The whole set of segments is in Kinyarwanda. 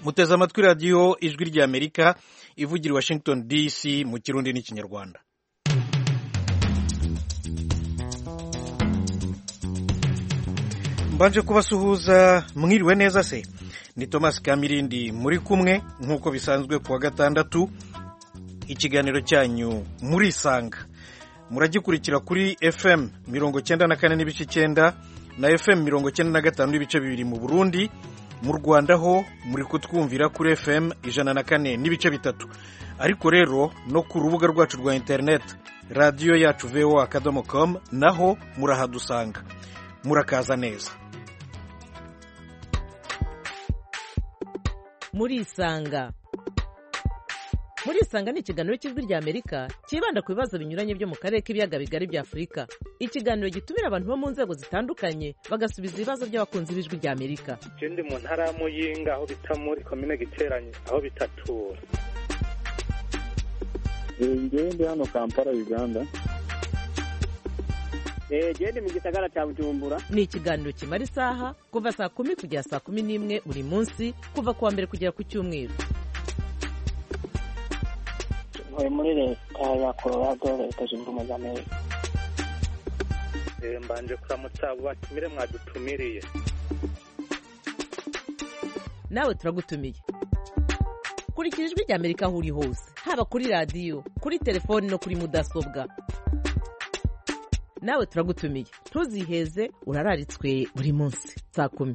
muteze amatwi radiyo ijwi ry'Amerika ivugira i Washington DC mu Kirundi n'Ikinyarwanda. Mbanje kubasuhuza, mwiriwe neza se? Ni Thomas Kamirindi muri kumwe nk'uko bisanzwe kuwa gatandatu. Ikiganiro cyanyu murisanga muragikurikira kuri FM 94 n'ibice 9 na FM 95 n'ibice 2 mu Burundi. Mu Rwanda ho muri kutwumvira kuri FM 104 n'ibice 3. Ariko rero no ku rubuga rwacu rwa internet radio yacu voa.com naho murahadusanga. Murakaza neza. Murisanga ni ikiganiro cy'ijwi ry'Amerika kibanda ku bibazo binyuranye byo mu karere k'ibiyaga bigari bya Afurika. Ikiganiro gitumira abantu bo mu nzego zitandukanye bagasubiza ibibazo by'abakunzi b'ijwi ry'Amerika. Ndi mu ntara ya Muyinga aho bita muri komine Giteranye aho bitatura. Ndi hano Kampala Uganda. Ndi mu gisagara cya Bujumbura. Ni ikiganiro kimara isaha kuva saa 10 kugera saa 11 buri munsi kuva kuwa mbere kugera ku cyumweru. Muri leta ya Colorado leta zunze ubumwe za Amerika. Mbanje kuramutsa abo batumire mwadutumiriye. Nawe turagutumiye. Kurikira ijwi ry'Amerika aho uri hose, haba kuri radio, kuri telefoni no kuri mudasobwa. Nawe turagutumiye. Ntuziheze, urararitswe buri munsi saa 10.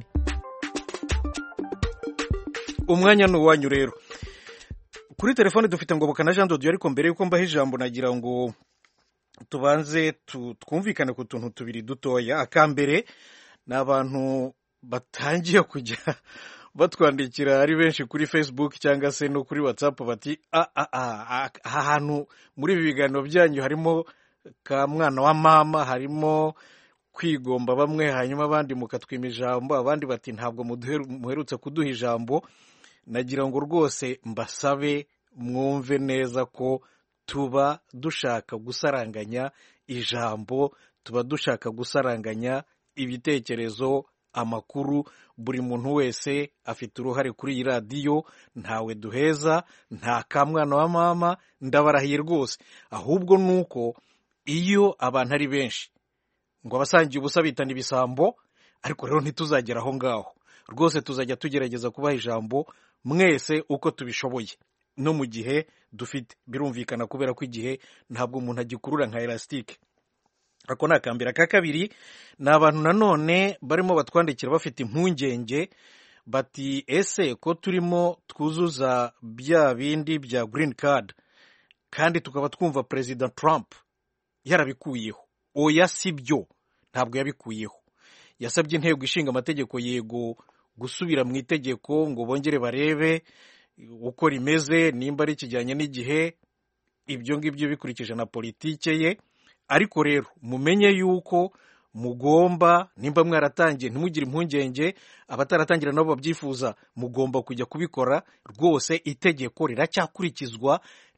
Umwanya ni uwanyu rero. Kuri telefone dufite Ngoboka na Jean Dodieu, ariko mbere yuko mbaha ijambo nagira ngo tubanze twumvikane ku tuntu tubiri dutoya. Akambere n'abantu batangiye kujya batwandikira ari benshi kuri Facebook cyangwa se no kuri WhatsApp bati ahantu muri ibi biganiro byanyu harimo ka mwana wa mama, harimo kwigomba bamwe hanyuma abandi mukatwima ijambo, abandi bati ntabwo muherutse kuduha ijambo. Nagira ngo rwose mbasabe mwumve neza ko tuba dushaka gusaranganya ijambo, tuba dushaka gusaranganya ibitekerezo, amakuru. Buri muntu wese afite uruhare kuri iyi radiyo, ntawe duheza, nta kamwana wa mama, ndabarahiye rwose. Ahubwo nuko iyo abantu ari benshi ngo abasangiye ubusa bitana ibisambo, ariko rero ntituzagera aho ngaho. Rwose tuzajya tugerageza kubaha ijambo mwese uko tubishoboye no mu gihe dufite. Birumvikana kubera ko igihe ntabwo umuntu agikurura nka elastique. Ako nakambira. Ka kabiri ni abantu nanone barimo batwandikira bafite impungenge bati ese ko turimo twuzuza bya bindi bya green card kandi tukaba twumva President Trump yarabikuyeho. Oya sibyo, ntabwo yabikuyeho. Yasabye intego ishinga amategeko yego gusubira mu itegeko ngo bongere barebe uko rimeze, nimba ari kijyanye n'igihe, ibyo ngibyo bikurikije na politike ye. Ariko rero mumenye yuko mugomba, nimba mwaratangiye ntimugire impungenge, abataratangira nabo babyifuza mugomba kujya kubikora. Rwose itegeko riracyakurikizwa,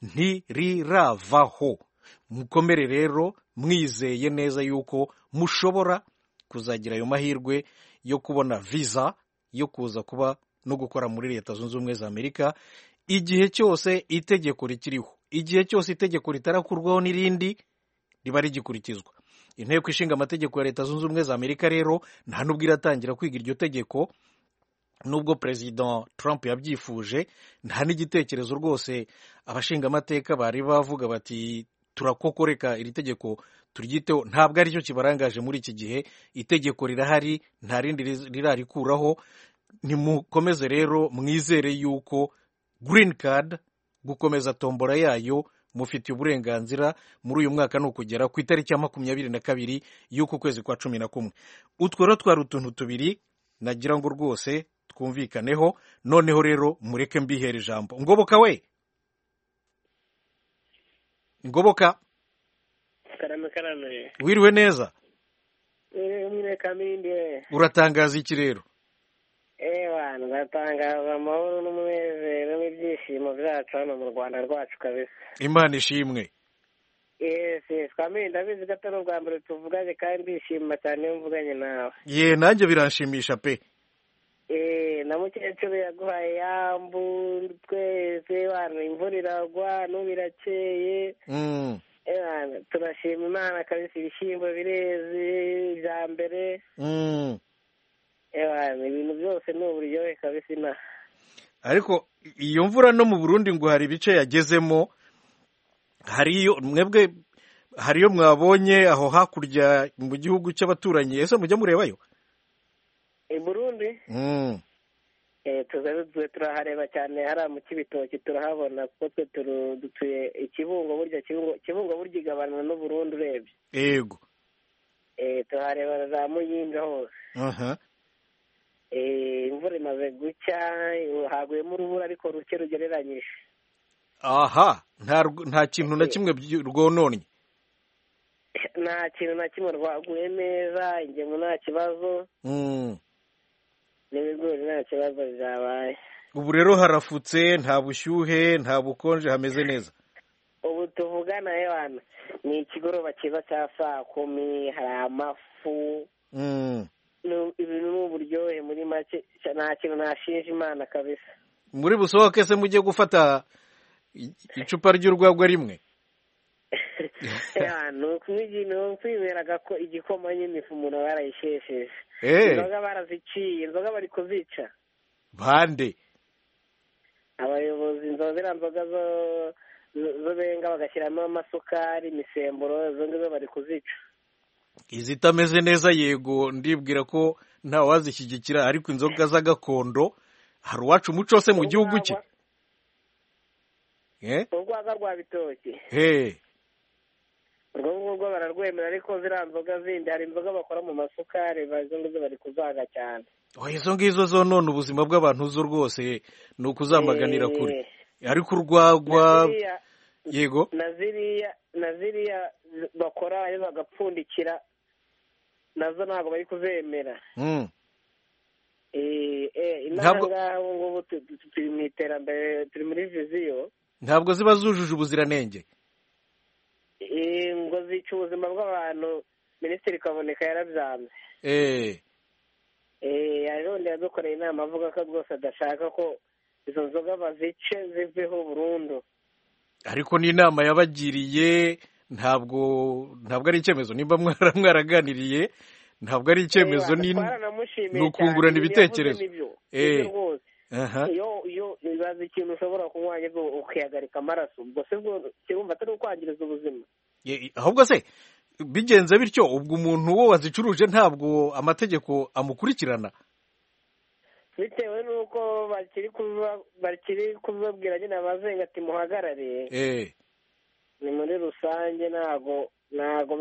ntiriravaho. Mukomere rero mwizeye neza yuko mushobora kuzagira ayo mahirwe yo kubona visa yo kuza kuba no gukora muri Leta Zunze Ubumwe za Amerika igihe cyose itegeko rikiriho. Igihe cyose itegeko ritarakurwaho n'irindi riba rigikurikizwa. Inteko ishinga amategeko ya Leta Zunze Ubumwe za Amerika rero nta nubwo iratangira kwiga iryo tegeko, nubwo President Trump yabyifuje. Nta n'igitekerezo rwose abashinga amateka bari bavuga bati turakokoreka iri tegeko turyiteho. Ntabwo ari cyo kibarangaje muri iki gihe. Itegeko rirahari, nta rindi rirarikuraho. Nimukomeze rero mwizere yuko green card, gukomeza tombora yayo, mufitiye uburenganzira. Muri uyu mwaka ni ukugera ku itariki ya 22 y'uku kwezi kwa 11. Utwo rero twari utuntu tubiri nagira ngo rwose twumvikaneho. Noneho rero mureke mbihere ijambo. Ngoboka we, Ngoboka, Karame. wiriwe neza? Mwire Kamindi. Uratangaza iki rero? Ngatangaza amahoro n'umunezero n'ibyishimo byacu hano mu Rwanda rwacu kabisa. Imana ishimwe. Kamindi ndabizi ko atari ubwa mbere tuvuganye kandi ndishima cyane iyo mvuganye nawe. Nanjye biranshimisha pe. na mukecuru yaguhaye yambu twese bana imvura iragwa n'ubu irakeye. Turashima Imana kabisa, ibishyimbo bireze bya mbere. Ibintu byose ni uburyohe kabisa inaha. Ariko iyo mvura no mu Burundi ngo hari ibice yagezemo, hariyo mwebwe hariyo mwabonye aho hakurya mu gihugu cy'abaturanyi, ese mujya murebayo? I Burundi turahareba cyane, hariya mu Cibitoki turahabona kuko twe dutuye Ikibungo. Burya Kibungo burya igabana n'u Burundi urebye. Yego. Tuhareba za Muyinga hose. Imvura imaze gucya, haguyemo urubura ariko ruke rugereranyije. Aha, nta kintu na kimwe rwononnye? Nta kintu na kimwe rwaguye neza, ingemu nta kibazo, n'ibigori nta kibazo byabaye. Ubu rero harafutse, nta bushyuhe, nta bukonje, hameze neza. Ubu tuvugana yewana ni ikigoroba cyiza cya saa 10, hari amafu, ibintu n'uburyohe muri make, nta kintu nashinja Imana kabisa. Muri busohoke se mujye gufata icupa ry'urwagwa rimwe? ni ukwiberaga ko igikoma nyine ifu umuntu barayishesheje. Inzoga baraziciye, inzoga bari kuzica. Bande? Abayobozi, ziriya nzoga zo benga bagashyiramo amasukari, imisemburo, izo ngizo bari kuzica. Izitameze neza yego, ndibwira ko nta wazishyigikira, ariko inzoga z'agakondo hari uwacu umuco se mu gihugu cye. Urwagwa rwa Bitoki urwo ngurwo bararwemera, ariko ziriya nzoga zindi, hari inzoga bakora mu masukari, izo ngizo bari kuzaga cyane. Izo ngizo zonona ubuzima bw'abantu zo rwose ni ukuzamaganira kure. Ariko urwagwa yego, na ziriya bakora bagapfundikira, nazo ntabwo bari kuzemera. Inaha ngubu turi mu iterambere, turi muri viziyo. Ntabwo ziba zujuje ubuziranenge? Ngo zica ubuzima bw'abantu, Minisitiri Kaboneka yarabyanze. Yarundi yadukoreye inama avuga ko rwose adashaka ko izo nzoga bazice ziveho burundu. Ariko n'inama yabagiriye ntabwo ari icyemezo, nimba mwaraganiriye ntabwo ari icyemezo, ni ukungurana ibitekerezo. Iyo bibaza ikintu ushobora kunywa ukihagarika amaraso, ubwo se kirumva atari ukwangiriza ubuzima. Ahubwo se bigenze bityo, ubwo umuntu wo wazicuruje ntabwo amategeko amukurikirana? Bitewe n'uko bakiri kubabwira nyine abazenga ati muhagarare. Ni muri rusange ntabwo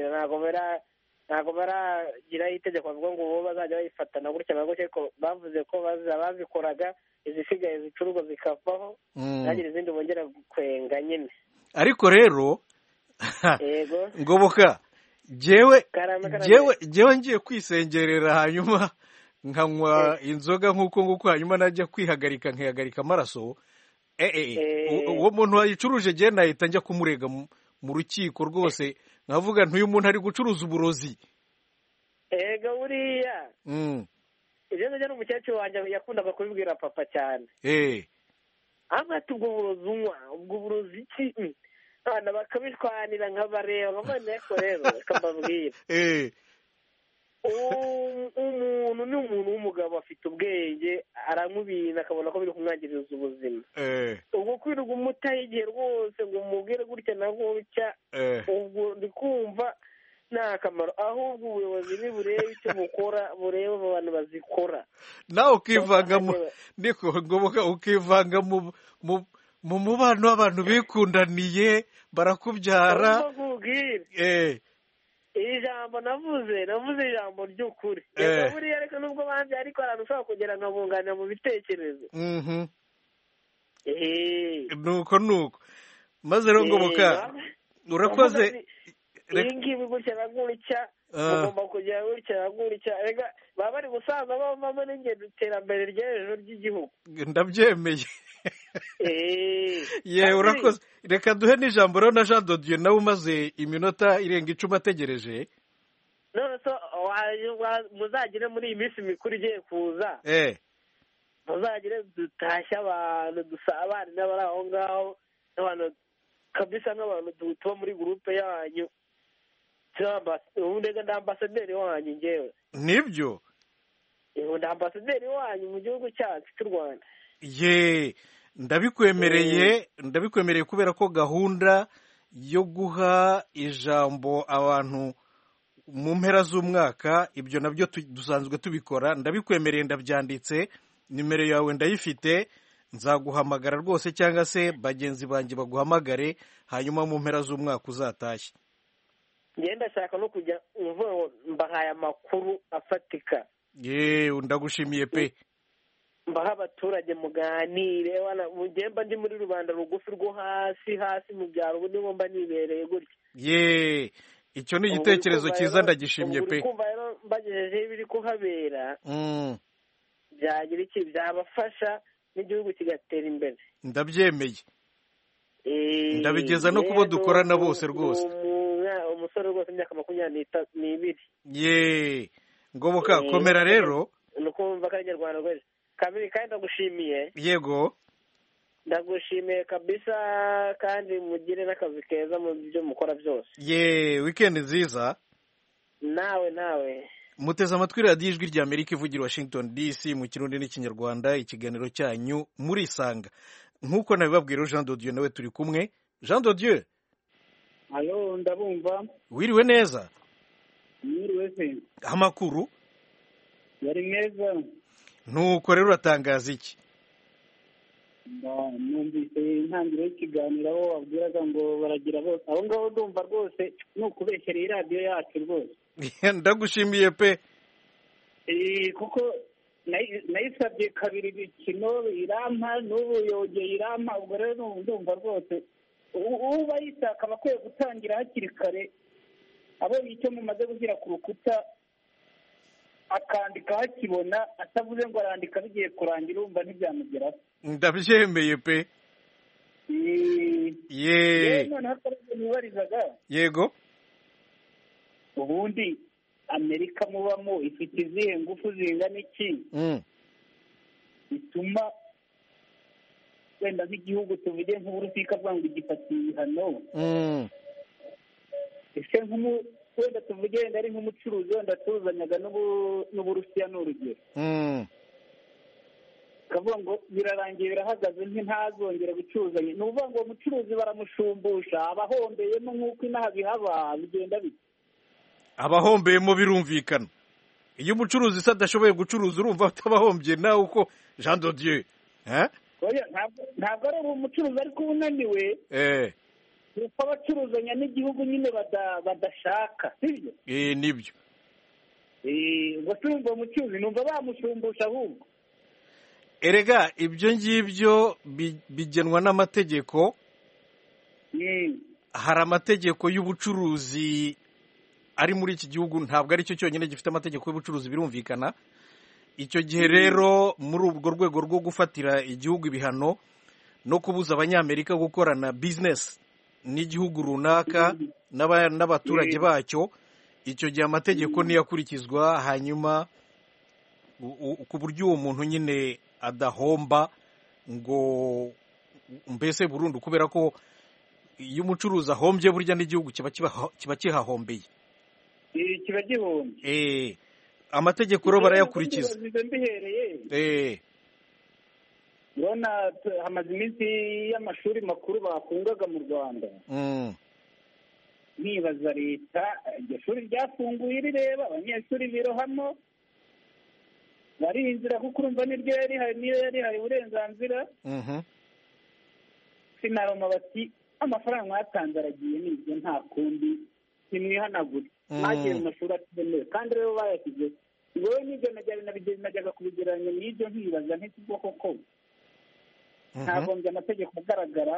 baragira itegeko bavuga ngo ubu bazajya bayifatana gutya na gutya, ariko bavuze ko bazikoraga, izisigaye zicuruzwa zikavaho, ntihagire izindi bongera kwenga nyine. Ariko rero Ngoboka, jewe ngiye kwisengerera hanyuma nkanywa inzoga nk'uko hanyuma najya kwihagarika nkihagarika amaraso, uwo muntu wayicuruje je nahita njya kumurega mu rukiko rwose, nkavuga ntuyu muntu ari gucuruza uburozi. Buriya ibyo njya n'umukecuru wanjye yakundaga kubibwira papa cyane. Ati ubwo burozi unywa, ubwo burozi iki? Abana bakabishwanira nkabareba, nkamane ko rero akababwira. Umuntu ni umuntu w'umugabo, afite ubwenge, aranywa ibintu akabona ko biri kumwangiriza ubuzima. Ubwo kwirirwa umutaho igihe rwose ngo umubwire gutya na gutya, ubwo ndi kumva nta kamaro. Ahubwo ubuyobozi niburebe icyo bukora, burebe abantu bazikora. Nawe ukivanga ukivanga mu mubano w'abantu bikundaniye barakubyara. Iri jambo navuze ijambo ry'ukuri. Buriya ariko nubwo banze, ariko abantu ushobora kugera nkabunganira mu bitekerezo. Nuko maze rero Ngoboka, urakoze. Iyi ngibi gutya na gutya, ugomba kujya gutya na gutya. Baba bari gusaza bavamo n'ingendo iterambere ry'ejo ry'igihugu. Ndabyemeye. Urakoze. Reka duhe n'ijambo rero na Jean de Dieu, nawe umaze iminota irenga 10 ategereje. none so muzagire muri iyi minsi mikuru igiye kuza muzagire dutashye abantu dusabane n'abari aho ngaho n'abantu kabisa nk'abantu tuba muri gurupe yanyu ubundi ndi ambasaderi wanyu ngewe. Nibyo ndi ambasaderi wanyu mu gihugu cyacu cy'u Rwanda. Ye ndabikwemereye kubera ko gahunda yo guha ijambo abantu mu mpera z'umwaka ibyo nabyo dusanzwe tubikora. Ndabikwemereye, ndabyanditse, nimero yawe ndayifite, nzaguhamagara rwose cyangwa se bagenzi banjye baguhamagare hanyuma mu mpera z'umwaka uzatashye. ngenda ndashaka no kujya mbahaye amakuru afatika. Ndagushimiye pe. mbaha abaturage muganire, mba ndi muri rubanda rugufi rwo hasi mu byaro, ubu niho mba nibereye gutya. Icyo ni igitekerezo cyiza, ndagishimye pe. kumva rero mbagejejeho ibiri kuhabera byagira iki, byabafasha n'igihugu kigatera imbere. Ndabyemeye, ndabigeza no kubo dukorana bose rwose. umusore rwose imyaka 22. Ngoboka komera rero. ni ukumva ko ari Nyarwanda rwose. Kabiri kandi ndagushimiye. Yego, ndagushimiye kabisa, kandi mugire n'akazi keza mu byo mukora byose. Weekend nziza. nawe muteze amatwi radiyo ijwi rya Amerika ivugira Washington DC mu Kirundi n'Ikinyarwanda, ikiganiro cyanyu muri Isanga. Nk'uko nabibabwira, Jean de Dieu nawe turi kumwe. Jean de Dieu. Alo, ndabumva. Wiriwe neza? Wiriwe se. Amakuru? Yari meza. Nuko rero uratangaza iki? Numvise intangiriro y'ikiganiro aho wabwiraga ngo baragira bose. Aho ngaho ndumva rwose ni ukubeshyera iyi radiyo yacu rwose. Ndagushimiye pe. Kuko nayisabye kabiri ibikino irampa, n'ubu yongeye irampa, ubwo rero ndumva rwose uba yitaka bakwiye gutangira hakiri kare, abonye icyo mumaze gushyira ku rukuta akandika hakibona, atavuze ngo arandika bigiye kurangira, urumva ntibyamugeraho. Ndabyemeye pe. noneho akabazo nibarizaga. Yego. ubundi Amerika mubamo ifite izihe ngufu zingana iki bituma wenda nk'igihugu tuvuge nk'Uburusiya ikavuga ngo igifatiye ibihano? ese wenda tuvuge wenda ari nk'umucuruzi wenda tuzanyaga n'Uburusiya ni urugero, kavuga ngo birarangiye birahagaze ntazongere gucuruzanya, ni ukuvuga ngo umucuruzi baramushumbusha, abahombeyemo nk'uko inaha bihaba, bigenda bite? Abahombeyemo birumvikana. Iyo umucuruzi se adashoboye gucuruza, urumva atabahombye nawe uko Jean de Dieu. Ntabwo ari umucuruzi ariko unaniwe, kuko abacuruzanya n'igihugu nyine badashaka, sibyo? Nibyo. ubwo turumva umucuruzi numva bamushumbusha ahubwo. Erega ibyo ngibyo bigenwa n'amategeko. Hari amategeko y'ubucuruzi ari muri iki gihugu, ntabwo ari cyo cyonyine gifite amategeko y'ubucuruzi, birumvikana. Icyo gihe rero muri urwo rwego rwo gufatira igihugu ibihano no kubuza abanyamerika gukorana business n'igihugu runaka n'abaturage bacyo, icyo gihe amategeko niyo akurikizwa, hanyuma ku buryo uwo muntu nyine adahomba ngo mbese burundu, kubera ko iyo umucuruzi ahombye burya n'igihugu kiba kihahombeye. Kiba gihombye. Amategeko rero barayakurikiza. Urabona hamaze iminsi y'amashuri makuru bafungaga mu Rwanda. Nibaza leta iryo shuri ryafunguye rireba abanyeshuri birohamo, barinzira kuko urumva niyo yari hari uburenganzira. Sinaroma bati amafaranga mwatanze aragiye, nibyo nta kundi nimwihanagure, mwagiye mu mashuri atemewe, kandi rero bayashyize. Wowe n'ibyo najyaga kubigereranya n'ibyo nkibaza nk'ikiboko ko ntagombye amategeko agaragara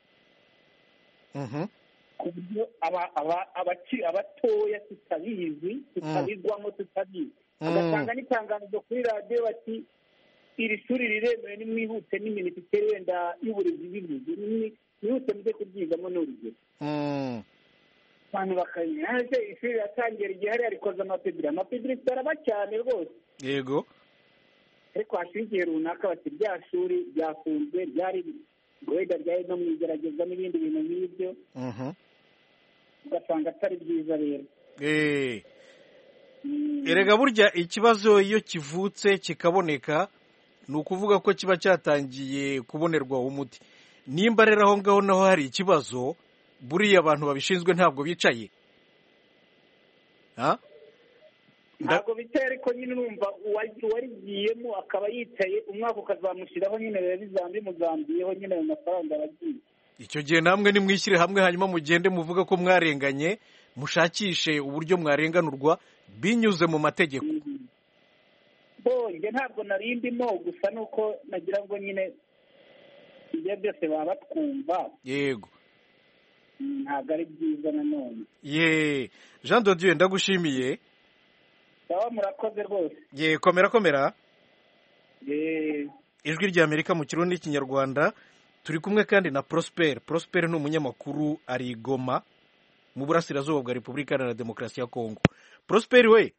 ku buryo abatoya tutabigwamo, tutabizi, agatanga n'itangazo kuri radiyo bati iri shuri riremewe, nimwihute n'iminisiteri wenda y'uburezi bivuze, mwihute mujye kuryigamo n'urugero. abantu bakayina ishuri riratangira igihe hariya rikoze amapediri araba cyane rwose. Yego. Ariko hashira igihe runaka bati rya shuri ryafunzwe, ryari wenda ryari no mu igerageza n'ibindi bintu nk'ibyo, ugasanga atari byiza rero. Erega burya ikibazo iyo kivutse kikaboneka ni ukuvuga ko kiba cyatangiye kubonerwa umuti. Nimba rero aho ngaho naho hari ikibazo, buriya abantu babishinzwe ntabwo bicaye. Ntabwo bicaye, ariko nyine urumva uwarigiyemo akaba yicaye umwaka ukazamushyiraho nyine biba bimuzambiyeho nyine ayo mafaranga aragiye. Icyo gihe namwe nimwishyire hamwe hanyuma mugende muvuga ko mwarenganye, mushakishe uburyo mwarenganurwa binyuze mu mategeko. Njye ntabwo nari ndimo, gusa nuko nagira ngo nyine ibyo byose baba batwumva. Yego. Ntabwo ari byiza nanone. Jean de Dieu ndagushimiye. Sawa, murakoze rwose. Komera. Ijwi rya Amerika mu Kirundi n'Ikinyarwanda. Turi kumwe kandi na Prosper ni umunyamakuru ari Goma mu burasirazuba bwa Repubulika Iharanira Demokarasi ya Kongo. Prosper we.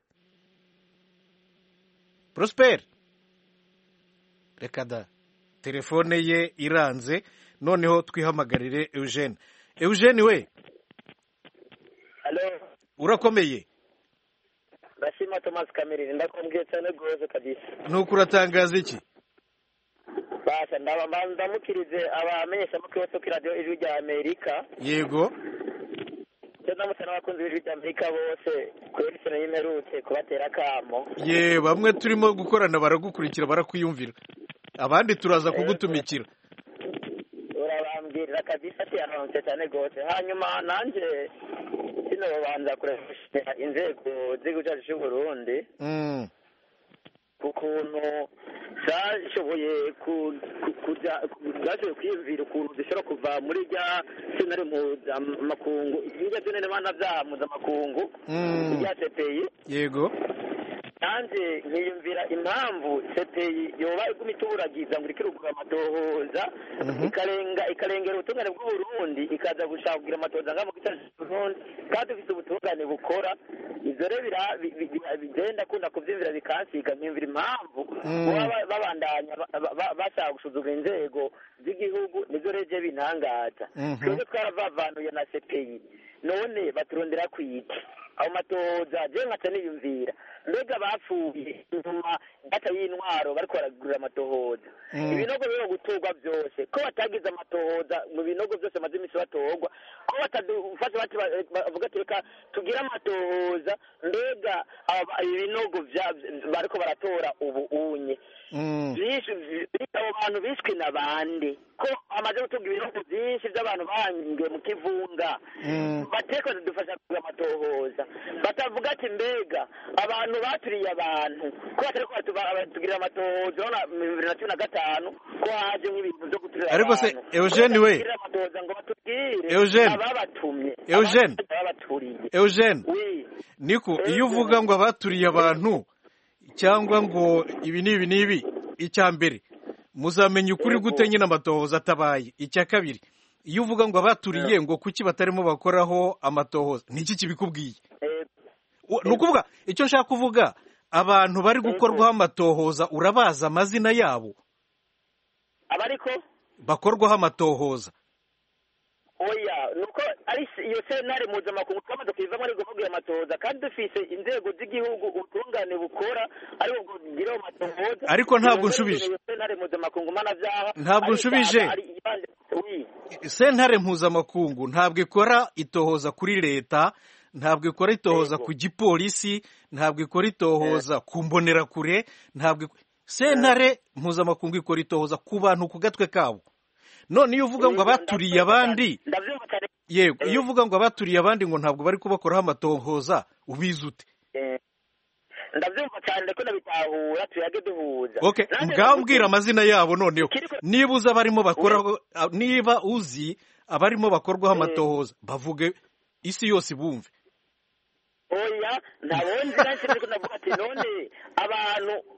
Prosper. Reka da. Telefone ye iranze, noneho twihamagarire Eugene. Eugene we. Hello. Urakomeye? Bashima Thomas Kamerine, ndakumbwiye cyane rwose kabisa. Nuko uratangaza iki? Basha ndamukirize abamenyesha makuru yo kuri radio Ijwi rya Amerika. Yego. Ndamutse n'abakunzi b'Ijwi rya Amerika bose kuri sena y'imperutse kubatera kamo. Bamwe turimo gukorana baragukurikira barakwiyumvira. Abandi turaza kugutumikira. Urabambwira kabisa cyane cyane rwose. Hanyuma nanje sino babanza kuresha inzego z'igucaje cy'u Burundi. Kukuntu zashoboye kujya kwiyumvira ukuntu zishobora kuva muri rya senare mpuzamakungu, irya senare mpuzamakungu rya CPI. Yego. Nanjye nkiyumvira impamvu CPI yoba iguma ituragiza ngo irikirugura amatohoza ikarengera ubutungane bw'u Burundi ikaza gushaka kugira amatohoza ngamo gicaje Burundi kandi ufite ubutungane bukora. Ivyo rero bigenda kunda kuvyimvira bikansiga, nkimvira impamvu babandanya bashaka gusuzugura inzego z'igihugu, nizo reje bintangaza. Twebwe twaravavanduye na CPI, none baturondera kwiki aho matohoza? Je nkaca niyumvira mbega bapfuye inyuma data y'intwaro bariko baragurira amatohoza. Ibinogo byo guturwa byose ko batagize amatohoza mu binogo byose maze imisi batorwa, ko batadufasha bavuga ati reka tugire amatohoza mbega ibinogo bariko baratora ubu unye abo bantu bishwe na bande, ko amaze gutunga ibinogo byinshi by'abantu bangiwe mu kivunga, bateko dufasha kugira amatohoza. Batavuga ati mbega abantu baturiye abantu ko batariko batugirira amatohoza na 2015 ko haje nk'ibintu byo guturira. Ariko se Eugene we, Eugene niko iyo uvuga ngo abaturiye abantu cyangwa ngo ibi n'ibi icya mbere muzamenya ukuri gute nyine amatohoza atabaye. Icya kabiri, iyo uvuga ngo abaturiye ngo kuki batarimo bakoraho amatohoza, niki kibikubwiye? Ni ukuvuga icyo nshaka kuvuga, abantu bari gukorwaho amatohoza urabaza amazina yabo? Abariko bakorwaho amatohoza? Oya, nuko ari iyo senare mpuzamakungu twamaze kuyivamo ariko kuvuga amatohoza, kandi dufise inzego z'igihugu ubutungane bukora ariko kugira amatohoza. Ariko ntabwo nshubije. Senare mpuzamakungu manavyaha ntabwo nshubije. Sentare mpuzamakungu ntabwo ikora itohoza kuri leta, ntabwo ikora itohoza ku gipolisi, ntabwo ikora itohoza ku mbonerakure, ntabwo sentare mpuzamakungu ikora itohoza ku bantu ku gatwe kabo. None iyo uvuga ngo abaturiye abandi, yego, iyo uvuga ngo abaturiye abandi ngo ntabwo bari kubakoraho amatohoza, ubizi ute? Ndavyumva cyane ko nabitahura tuyage duhuza. Okay, mbwira amazina yabo noneho. Niba uzi abarimo bakoraho, niba uzi abarimo bakorwaho amatohoza, bavuge isi yose bumve. Oya, ntabonzi kandi niko navuga ati none abantu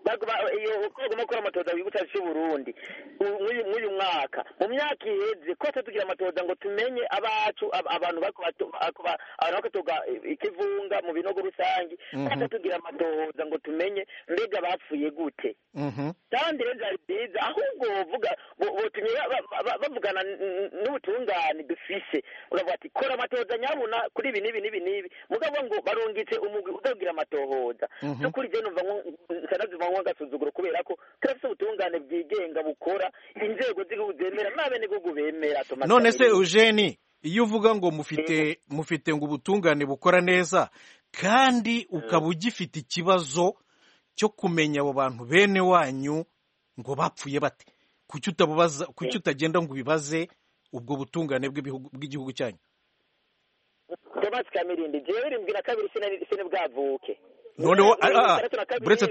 iyo uko bagomba gukora amatoza wibutsa cy'uburundi mw'uyu mwaka mu myaka iheze kose tugira amatoza ngo tumenye abacu abantu bakotoga ikivunga mu binogo rusange kose tugira amatoza ngo tumenye mbega bapfuye gute kandi rero byari byiza ahubwo botumye bavugana n'ubutungane dufise uravuga ati kora amatoza nyabuna kuri ibi n'ibi mugabo ngo barungitse umugwi udagira amatohoza cy'ukuri je numva nsanazuma nk'agasuzuguro kubera ko turafise ubutungane bwigenga bukora inzego z'igihugu zemera n'abenegihugu bemera. None se Eugene, iyo uvuga ngo mufite ngo ubutungane bukora neza kandi ukaba ugifite ikibazo cyo kumenya abo bantu bene wanyu ngo bapfuye bate, kuki utagenda ngo ubibaze ubwo butungane bw'igihugu cyanyu? Thomas Kamirindi jewe 2002 sine bwavuke. Noneho buretse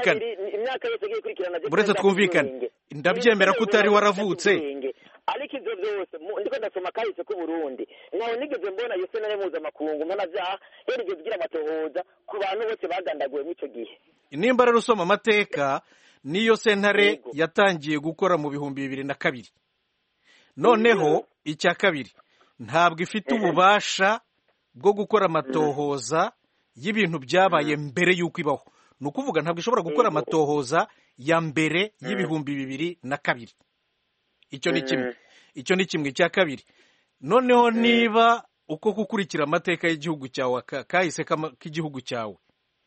twumvikane ndabyemera ko utari waravutse, ariko ibyo byose ndiko ndasoma kahise ku Burundi naho nigeze mbona yo sena mpuzamakungu mpanavyaha yarigeze kugira amatohoza ku bantu bose bagandaguwe mw'ico gihe. Nimba rero usoma amateka niyo sentare yatangiye gukora mu 2002. Noneho icya kabiri ntabwo ifite ububasha bwo gukora amatohoza y'ibintu byabaye mbere y'uko ibaho. Ni ukuvuga ntabwo ishobora gukora amatohoza ya mbere y'2002. Icyo ni kimwe. Cya kabiri, noneho niba uko gukurikira amateka y'igihugu cyawe kahise k'igihugu cyawe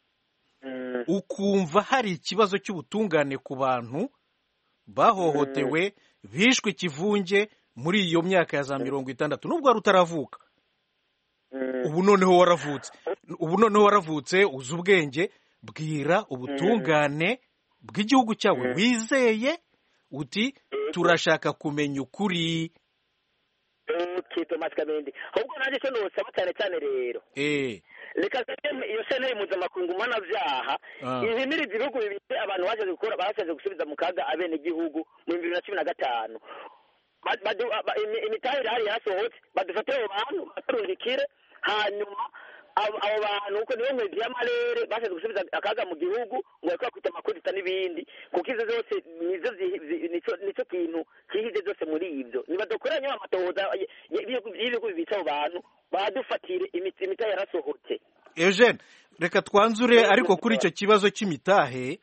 ukumva hari ikibazo cy'ubutungane ku bantu bahohotewe bishwe ikivunge muri iyo myaka ya za 60 nubwo wari utaravuka, ubu noneho waravutse uzi ubwenge, bwira ubutungane bw'igihugu cyawe wizeye uti turashaka kumenya ukuri. Thomas Kabendi ahubwo nanjye cyo nosaba cyane rero reka iyo sentare mpuzamakungu mpanavyaha ihimiriza ibihugu bibiri abantu bashaje gusubiza mu kaga abenegihugu mu 2015 imitahire hari yasohotse badufatire abo bantu baturungikire hanyuma abo bantu uko niyo mwezi y'amarere bashaje gusubiza akaga mu gihugu ngo bakora kwita amakodita n'ibindi kuko izo zose nico kintu kihije zose muri ivyo nibadokoranye amatohoza y'ibihugu bibitsa abo bantu badufatire imitahe yarasohotse. Eugene, reka twanzure ariko kuri icyo kibazo cy'imitahe.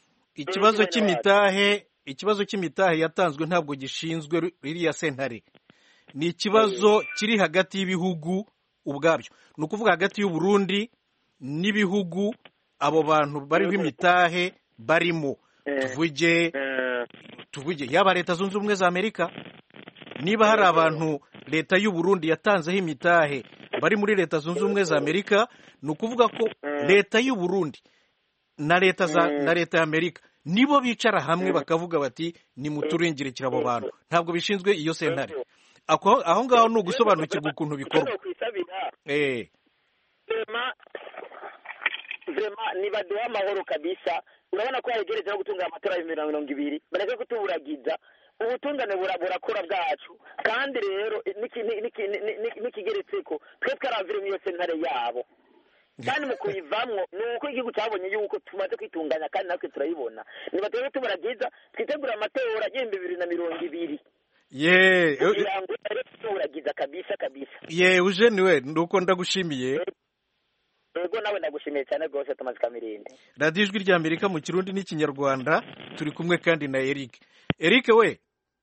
Ikibazo cy'imitahe yatanzwe ntabwo gishinzwe ririya sentare, ni ikibazo kiri hagati y'ibihugu ubwabyo. Ni ukuvuga hagati y'u Burundi n'ibihugu abo bantu bariho imitahe barimo. Tuvuge yaba Leta Zunze Ubumwe za Amerika, niba hari abantu Leta y'u Burundi yatanzeho imitahe bari muri Leta Zunze Ubumwe za Amerika, ni ukuvuga ko Leta y'u Burundi na Leta ya Amerika nibo bicara hamwe bakavuga bati nimuturengere abo bantu, ntabwo bishinzwe iyo sentare. Aho ngaho ni ugusobanukirwa ukuntu bikorwa. Vrema nibaduha amahoro kabisa. Urabona ko yaregereje no gutunga amatora ya 2020 bareke kutuburagiza ubutungane burakora bwacu, kandi rero nikigeretseko twe twaravire mu sentare yabo, kandi mu kuyivamwo nuko igihugu cyabonye yuko tumaze kwitunganya kandi natwe turayibona. Nibaduhe tuburagiza twitegura amatora ya 2020. Eugene we nuko ndagushimiye. Yego nawe ndagushimiye cyane rwose Thomas Kamirindi. Radio Ijwi rya Amerika mu Kirundi n'Ikinyarwanda, turi kumwe kandi na Eric. Eric we.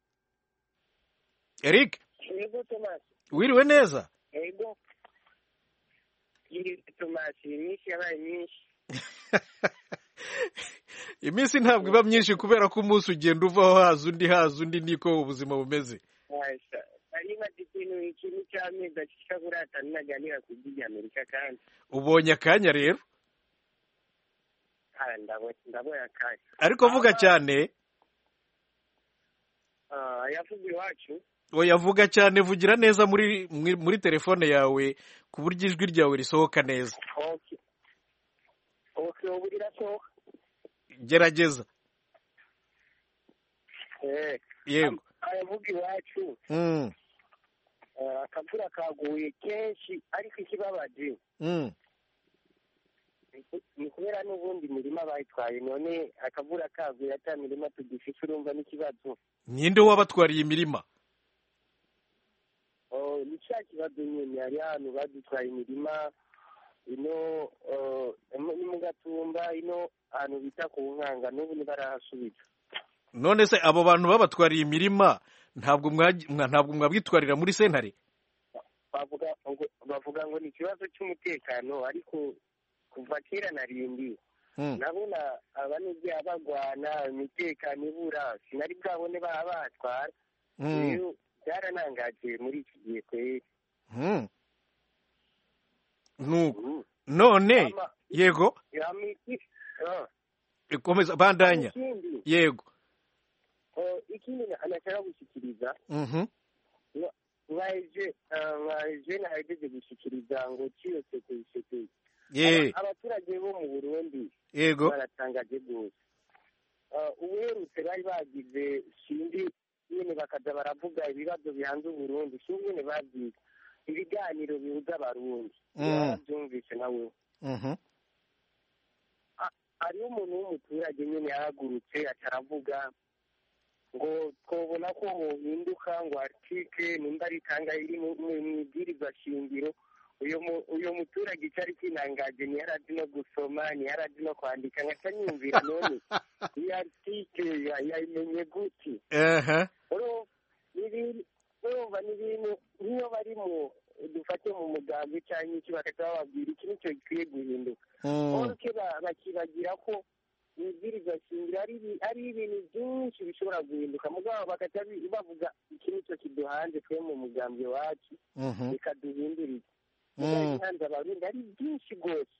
Eric. Yego Thomas. Wiriwe neza? Yego. Yiri Thomas, iminsi yabaye myinshi. Iminsi ntabwo iba myinshi kubera ko umunsi ugenda uvaho haza undi niko ubuzima bumeze. Ariba ikintu cy'amezi ashobora atanaganira ku by'I Amerika kandi. Ubonye akanya rero? Ndabona akanya. Ariko vuga cyane. Yavuga iwacu. Yavuga cyane, vugira neza muri telefone yawe ku buryo ijwi ryawe risohoka neza. Okay, ubu rirasohoka. Gerageza. Yego. Ayavuga iwacu. akavura kaguye kenshi ariko ikibabaje ni kubera n'ubundi imirima bayitwaye none akavura kaguye ata mirima tugifite urumva n'ikibazo. Ninde wabatwariye imirima? Ni cya kibazo nyine, hari ahantu badutwaye imirima ino ni mu Gatumba, ino ahantu bita ku Nkanga, n'ubu ntibarahasubiza. None se abo bantu babatwariye imirima ntabwo mwabwitwarira muri sentare? Bavuga ngo ni ikibazo cy'umutekano, ariko kuva kera narindi nabona abanibyaha bagwana, imitekano ibura, sinari bwabone batwara. Rero byaranangaje muri iki gihe kweri. None yego komeza bandanya. Yego ikindi anashaka gushyikiriza mwaje nahejeje gushyikiriza ngo cyose kuyishyikiriza abaturage bo mu Burundi yego baratangaje rwose. Ubuherutse bari bagize sindi nyine bakaza baravuga ibibazo bihanze Uburundi, si nyine babyiga ibiganiro bihuza abarundi byumvise nawe. Hariho umuntu w'umuturage nyine yahagurutse ataravuga ngo twabona ko muhinduka ngo artike nimba ari tanga iri mu ibwirizwa shingiro. Uyo muturage cyari kinangaje ni yarazi no gusoma, ni yarazi no kwandika, nkatanyumvira none iyi artike yayimenye gute? Urumva ni ibintu niyo barimo dufate mu mugambi cyangwa iki bakajya bababwira iki nicyo gikwiye guhinduka. Bakibagira ko ibwirizwa shingiro ari ibintu byinshi bishobora guhinduka, mugabo bakajya bavuga iki nicyo kiduhanze twe mu mugambi wacu bikaduhindurira. Ibihanze abarundi ari byinshi rwose.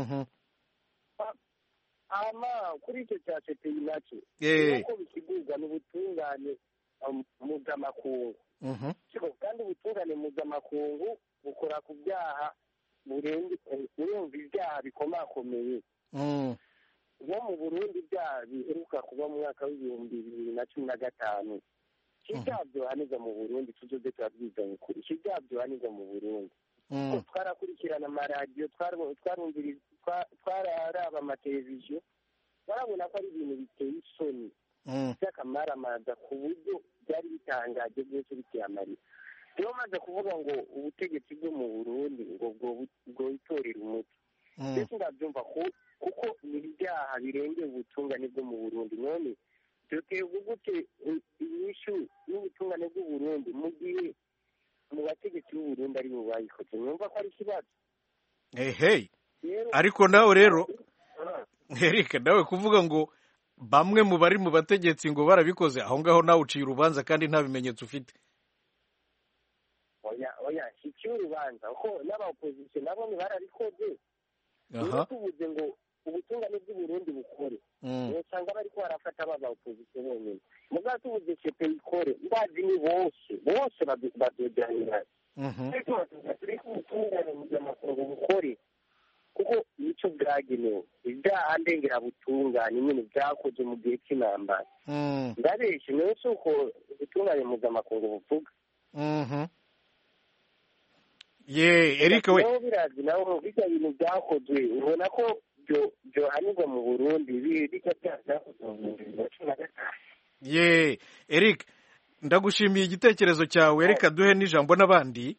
Kuri icyo cya CPI nacyo nuko bikigurwa n'ubutungane mpuzamakungu. Kandi ubutungane mpuzamakungu bukora ku byaha burumva ibyaha bikomakomeye. Bo mu Burundi ibyaha biheruka kuba mu mwaka w'2015 ibyaha byohanirwa mu Burundi tuzoze turabyizanye ukuri. Ibyaha byohanirwa mu Burundi twarakurikirana amaradiyo, twararaba amateleviziyo, barabona ko ari ibintu biteye isoni by'akamaramaza ku buryo byari bitangaje rwose biteye amarira. Niyo maze kuvuga ngo ubutegetsi bwo mu Burundi ngo bwitorera umuti, ndetse ndabyumva kuko ni ibyaha birengera ubutungane bwo mu Burundi. None duterwa gute inyishu y'ubutungane bw'u Burundi mu gihe mu bategetsi b'u Burundi ari bo bayikoze? Numva ko ari ikibazo. Ariko nawe rero Eric, nawe kuvuga ngo bamwe mu bari mu bategetsi ngo barabikoze, aho ngaho nawe uciye urubanza kandi nta bimenyetso ufite. Oya iciye urubanza kuko n'abaopozisiyo nabo barabikoze. Tuvuze ngo ubutungane bw'u Burundi bukore, usanga bariko barafata b'abaopozisiyo bonyine. Mugabo tuvuze CPI ikore, ndazi ni bose bazoganira. Turi ku butungane mpuzamakungu bukore kuko nicyo bwagenewe. Ibyaha ndengerabutungane nyine byakoze mu gihe cy'intambara. Ndabeshye niyo si uko ubutungane mpuzamakungu buvuga. Eric we birazi nawe bijya bintu byakozwe ubona ko byohanirwa mu Burundi bijya byakozwe mu 2015. Eric, ndagushimiye igitekerezo cyawe. Reka duhe n'ijambo n'abandi.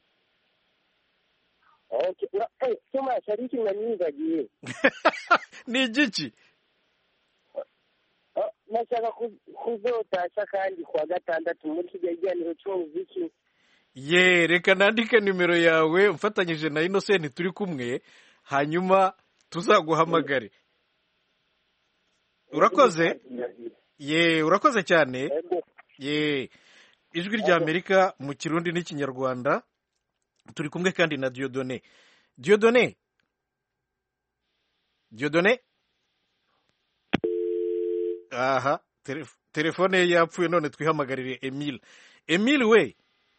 Thomas, hari ikintu nanibagiye. Ni igiki? Nashaka kuzotasha kandi kuwa gatandatu muri kiganiro cy'umuziki. Reka nandike nimero yawe mfatanyije na Innocent turi kumwe, hanyuma tuzaguhamagare. Urakoze? Urakoze cyane. Ijwi rya Amerika mu Kirundi n'Ikinyarwanda. Turi kumwe kandi na Dieudonné. Aha, telefone ye yapfuye, none twihamagarire Emile. Emile we.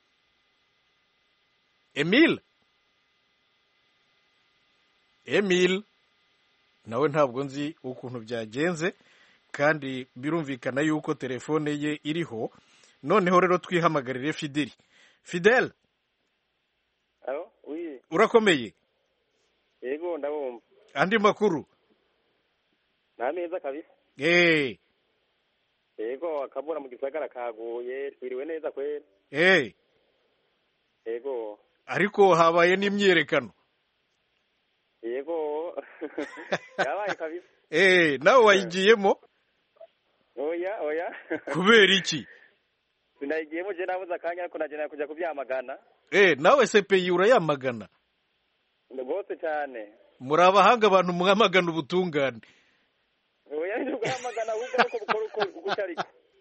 Emile nawe ntabwo nzi ukuntu byagenze, kandi birumvikana yuko telefone ye iriho. Noneho rero twihamagarire Fidel. Oui. Urakomeye? Yego ndabumva. Andi makuru? nameza kabisa. Yego akabura mu gisagara kaguye twiriwe neza kwera. Yego. Ariko habaye n'imyerekano. Yego. Yabaye kabisa. Nawe wayigiyemo? Oya. Kubera iki? Sinayigiyemo je nabuze akanya ariko naje kujya kubyamagana. Nawe CPI urayamagana? Rwose cyane. Muri abahanga abantu mwamagana ubutungane. Oya ndugamagana ahubwo ariko bukora ugutariko.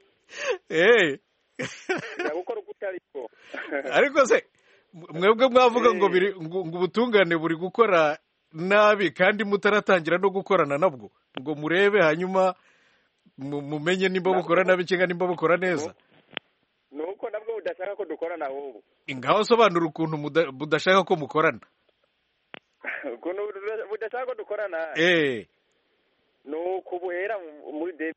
Gukora ugutariko. Ariko se mwebwe mwavuga ngo ubutungane buri gukora nabi kandi mutaratangira no gukorana nabwo ngo murebe hanyuma mumenye nimba bukora nabi cyangwa nimba bukora neza. Nuko nabwo budashaka ko dukorana ahubwo. Ngaho sobanura ukuntu budashaka ko mukorana. Ukuntu budashaka ko dukorana. Nuko buhera muri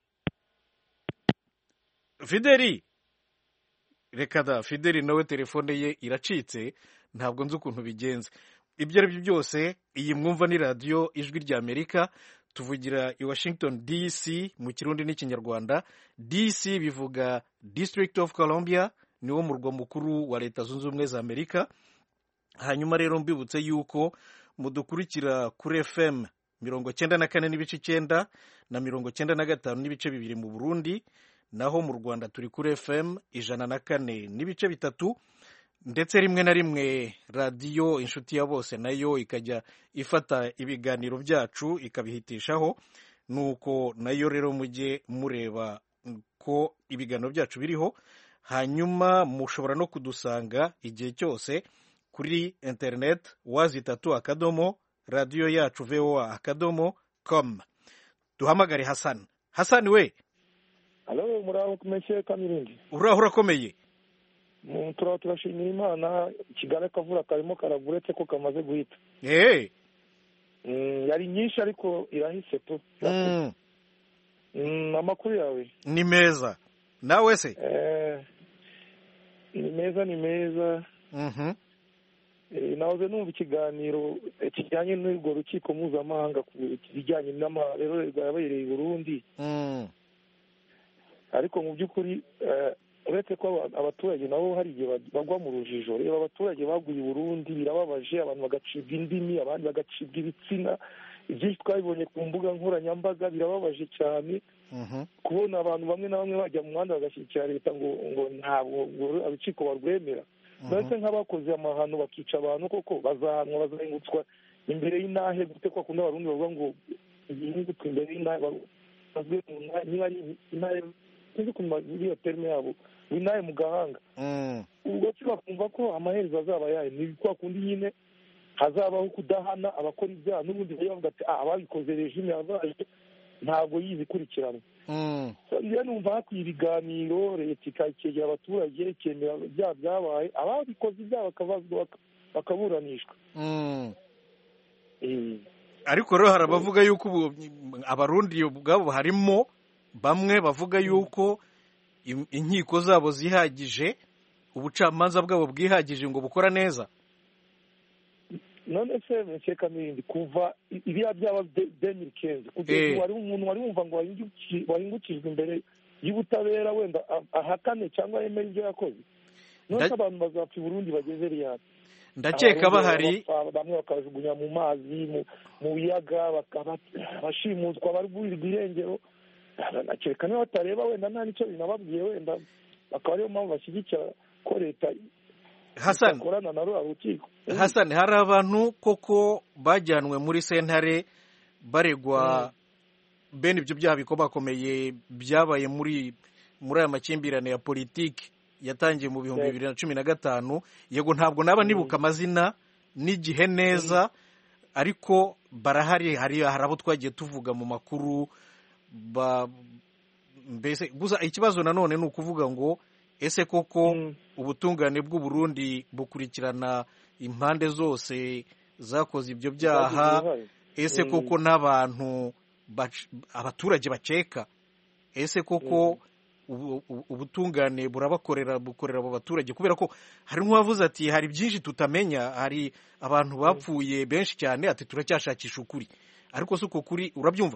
Fideli. Reka da Fideli nawe telefone ye iracitse ntabwo nzi ukuntu bigenze. Ibyo ari byo byose iyi mwumva ni radio Ijwi rya Amerika tuvugira i Washington DC mu Kirundi n'Ikinyarwanda. DC bivuga District of Columbia niwo murwa mukuru wa Leta Zunze Ubumwe za Amerika. Hanyuma rero mbibutse yuko mudukurikira kuri FM 94.9 na 95.2 mu Burundi, naho mu Rwanda turi kuri FM 104.3 ndetse rimwe na rimwe radio Inshuti ya Bose nayo ikajya ifata ibiganiro byacu ikabihitishaho, nuko nayo rero mujye mureba ko ibiganiro byacu biriho. Hanyuma mushobora no kudusanga igihe cyose kuri internet *3 radio yacu voa.com. Duhamagare Hassan we. Halo, muraho kumeshe Kamirindi. Urakomeye? Turashimira Imana, Kigali kavura karimo karavuretse ko kamaze guhita. Yari nyinshi ariko irahise tu. Amakuru yawe ni meza. Nawe se? Ni meza. Nahoze numva ikiganiro kijyanye n'urwo rukiko mpuzamahanga ku bijyanye n'amarererwa yabereye i Burundi. Ariko mu by'ukuri uretse ko abaturage nabo hari igihe bagwa mu rujijo. Reba abaturage baguye i Burundi birababaje, abantu bagacibwa indimi, abandi bagacibwa ibitsina. Ibyinshi twabibonye ku mbuga nkoranyambaga birababaje cyane. Kubona abantu bamwe na bamwe bajya mu muhanda bagashyigikira leta ngo ntabwo urukiko barwemera. Ndetse nk'abakoze amahano bakica abantu koko bazahanwa, bazahingutswa imbere y'intahe, gute ko akunda abarundi bavuga ngo ihingutswe imbere y'intahe bazwe niba ari intahe sinzi ukuntu iyo terme yabo intahe mu gahanga. Ubwo bakumva ko amaherezo azaba yayo ni kwa kundi nyine hazabaho kudahana abakora ibyaha, n'ubundi bavuga ati ababikoze regime yabaye ntabwo yizi ikurikirana. Iyo numva hakwiye ibiganiro, leta ikakegera abaturage, ikemera ibyaha byabaye, ababikoze ibyaha bakaburanishwa. Ariko rero hari abavuga yuko abarundi ubwabo harimo bamwe bavuga yuko inkiko zabo zihagije, ubucamanza bwabo bwihagije ngo bukora neza. None se mekeka n'ibindi kuva ibiya byaba 2015 kugeza wari umuntu wari wumva ngo wahingukijwe imbere y'ubutabera wenda ahakane cyangwa yemera ibyo yakoze. None abantu bazapfa i Burundi bageze riyari. Ndakeka bahari bamwe bakajugunya mu mazi mu biyaga bakabashimutwa barburirwa irengero. Nakeka niba batareba wenda nta nicyo binababwiye wenda bakaba ariyo mpamvu bashyigikira ko leta Hassan, hari abantu koko bajyanwe muri sentare baregwa bene ibyo byaha bikomakomeye byabaye muri aya makimbirane ya politiki yatangiye mu 2015. Yego ntabwo naba nibuka amazina n'igihe neza, ariko barahari, hari abo twagiye tuvuga mu makuru. Mbese gusa ikibazo nanone ni ukuvuga ngo ese koko ubutungane bw'u Burundi bukurikirana impande zose zakoze ibyo byaha? Ese koko n'abantu abaturage bakeka, ese koko ubutungane bukorera abo baturage? Kubera ko hari nk'uwavuze ati hari byinshi tutamenya, hari abantu bapfuye benshi cyane, ati turacyashakisha ukuri. Ariko si uko kuri urabyumva.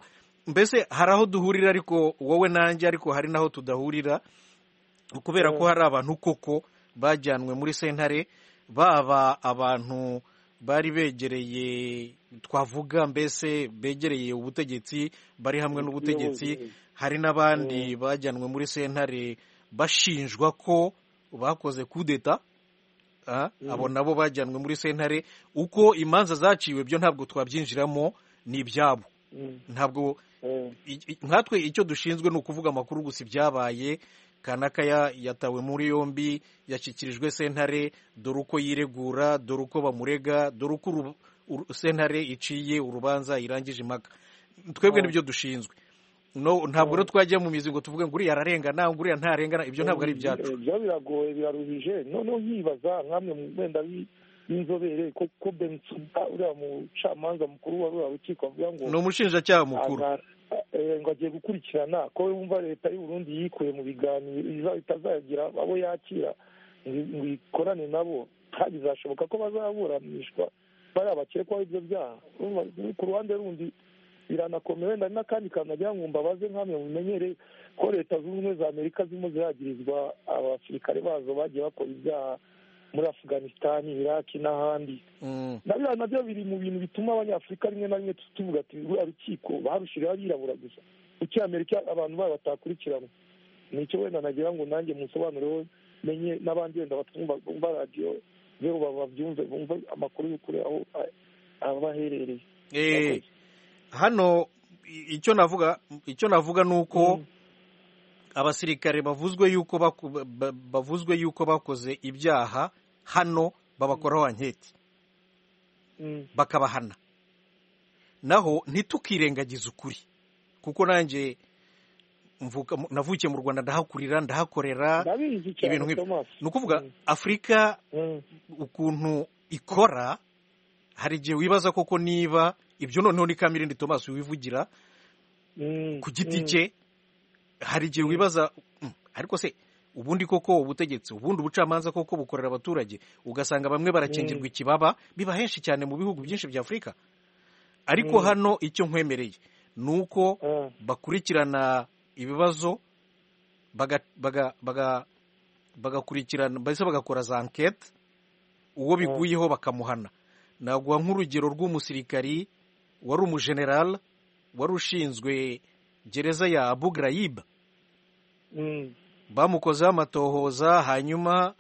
mbese hari aho duhurira ariko wowe nanjye ariko hari n'aho tudahurira kubera ko hari abantu koko bajyanwe muri sentare baba abantu bari begereye twavuga mbese begereye ubutegetsi bari hamwe n'ubutegetsi hari n'abandi bajyanwe muri sentare bashinjwa ko bakoze kudeta abo nabo bajyanwe muri sentare uko imanza zaciwe byo ntabwo twabyinjiramo ni ibyabo ntabwo nkatwe icyo dushinzwe ni ukuvuga amakuru gusa ibyabaye kanaka yatawe muri yombi yashyikirijwe sentare dore uko yiregura dore uko bamurega dore uko sentare iciye urubanza irangije impaka twebwe nibyo dushinzwe ntabwo rero twajya mu mizi ngo tuvuge ngo uriya ararengana ngo uriya ntarengana ibyo ntabwo ari ibyacu ibyo biragoye biraruhije noneho nkibaza nkamwe wenda b'inzobere ko Bensouda uriya mucamanza mukuru wa ruriya rukiko avuga ngo ni umushinjacyaha mukuru ngo agiye gukurikirana ko wumva leta y'u Burundi yikuye mu biganiro itazagira abo yakira ngo ikorane nabo bizashoboka ko bazaburanishwa bariya bakekwaho ibyo byaha ku ruhande rundi biranakomeye wenda n'akandi kantu nagira ngo mbabaze nk'amwe mumenyere ko leta zunze ubumwe za Amerika zirimo ziragirizwa abasirikare bazo bagiye bakora ibyaha muri Afghanistan Iraki n'ahandi nabyo biri mu bintu bituma abanyafurika rimwe na rimwe tuvuga ati ruriya rukiko barushiriyeho abirabura gusa kuki Amerika abantu babo batakurikirana nicyo wenda nagira ngo nanjye musobanureho menye n'abandi wenda batwumva radiyo rero babyumve bumve amakuru y'ukuri aho abaherereye hano icyo navuga ni uko abasirikare bavuzwe yuko bakoze ibyaha hano babakoraho anketi bakabahana naho ntitukirengagize ukuri kuko nanjye navukiye mu Rwanda ndahakurira ndahakorera ibintu nk'ibyo ni ukuvuga Afurika ukuntu ikora hari igihe wibaza koko niba ibyo noneho ni Kamirindi Thomas wivugira ku giti cye hari igihe wibaza ariko se ubundi koko ubutegetsi ubundi ubucamanza koko bukorera abaturage ugasanga bamwe barakingirwa ikibaba biba henshi cyane mu bihugu byinshi bya Afurika ariko hano icyo nkwemereye ni uko bakurikirana ibibazo bagakurikirana mbese bagakora za ankete uwo biguyeho bakamuhana naguha nk'urugero rw'umusirikari wari umujenerali wari ushinzwe gereza ya Abu Ghraib bamukozeho amatohoza hanyuma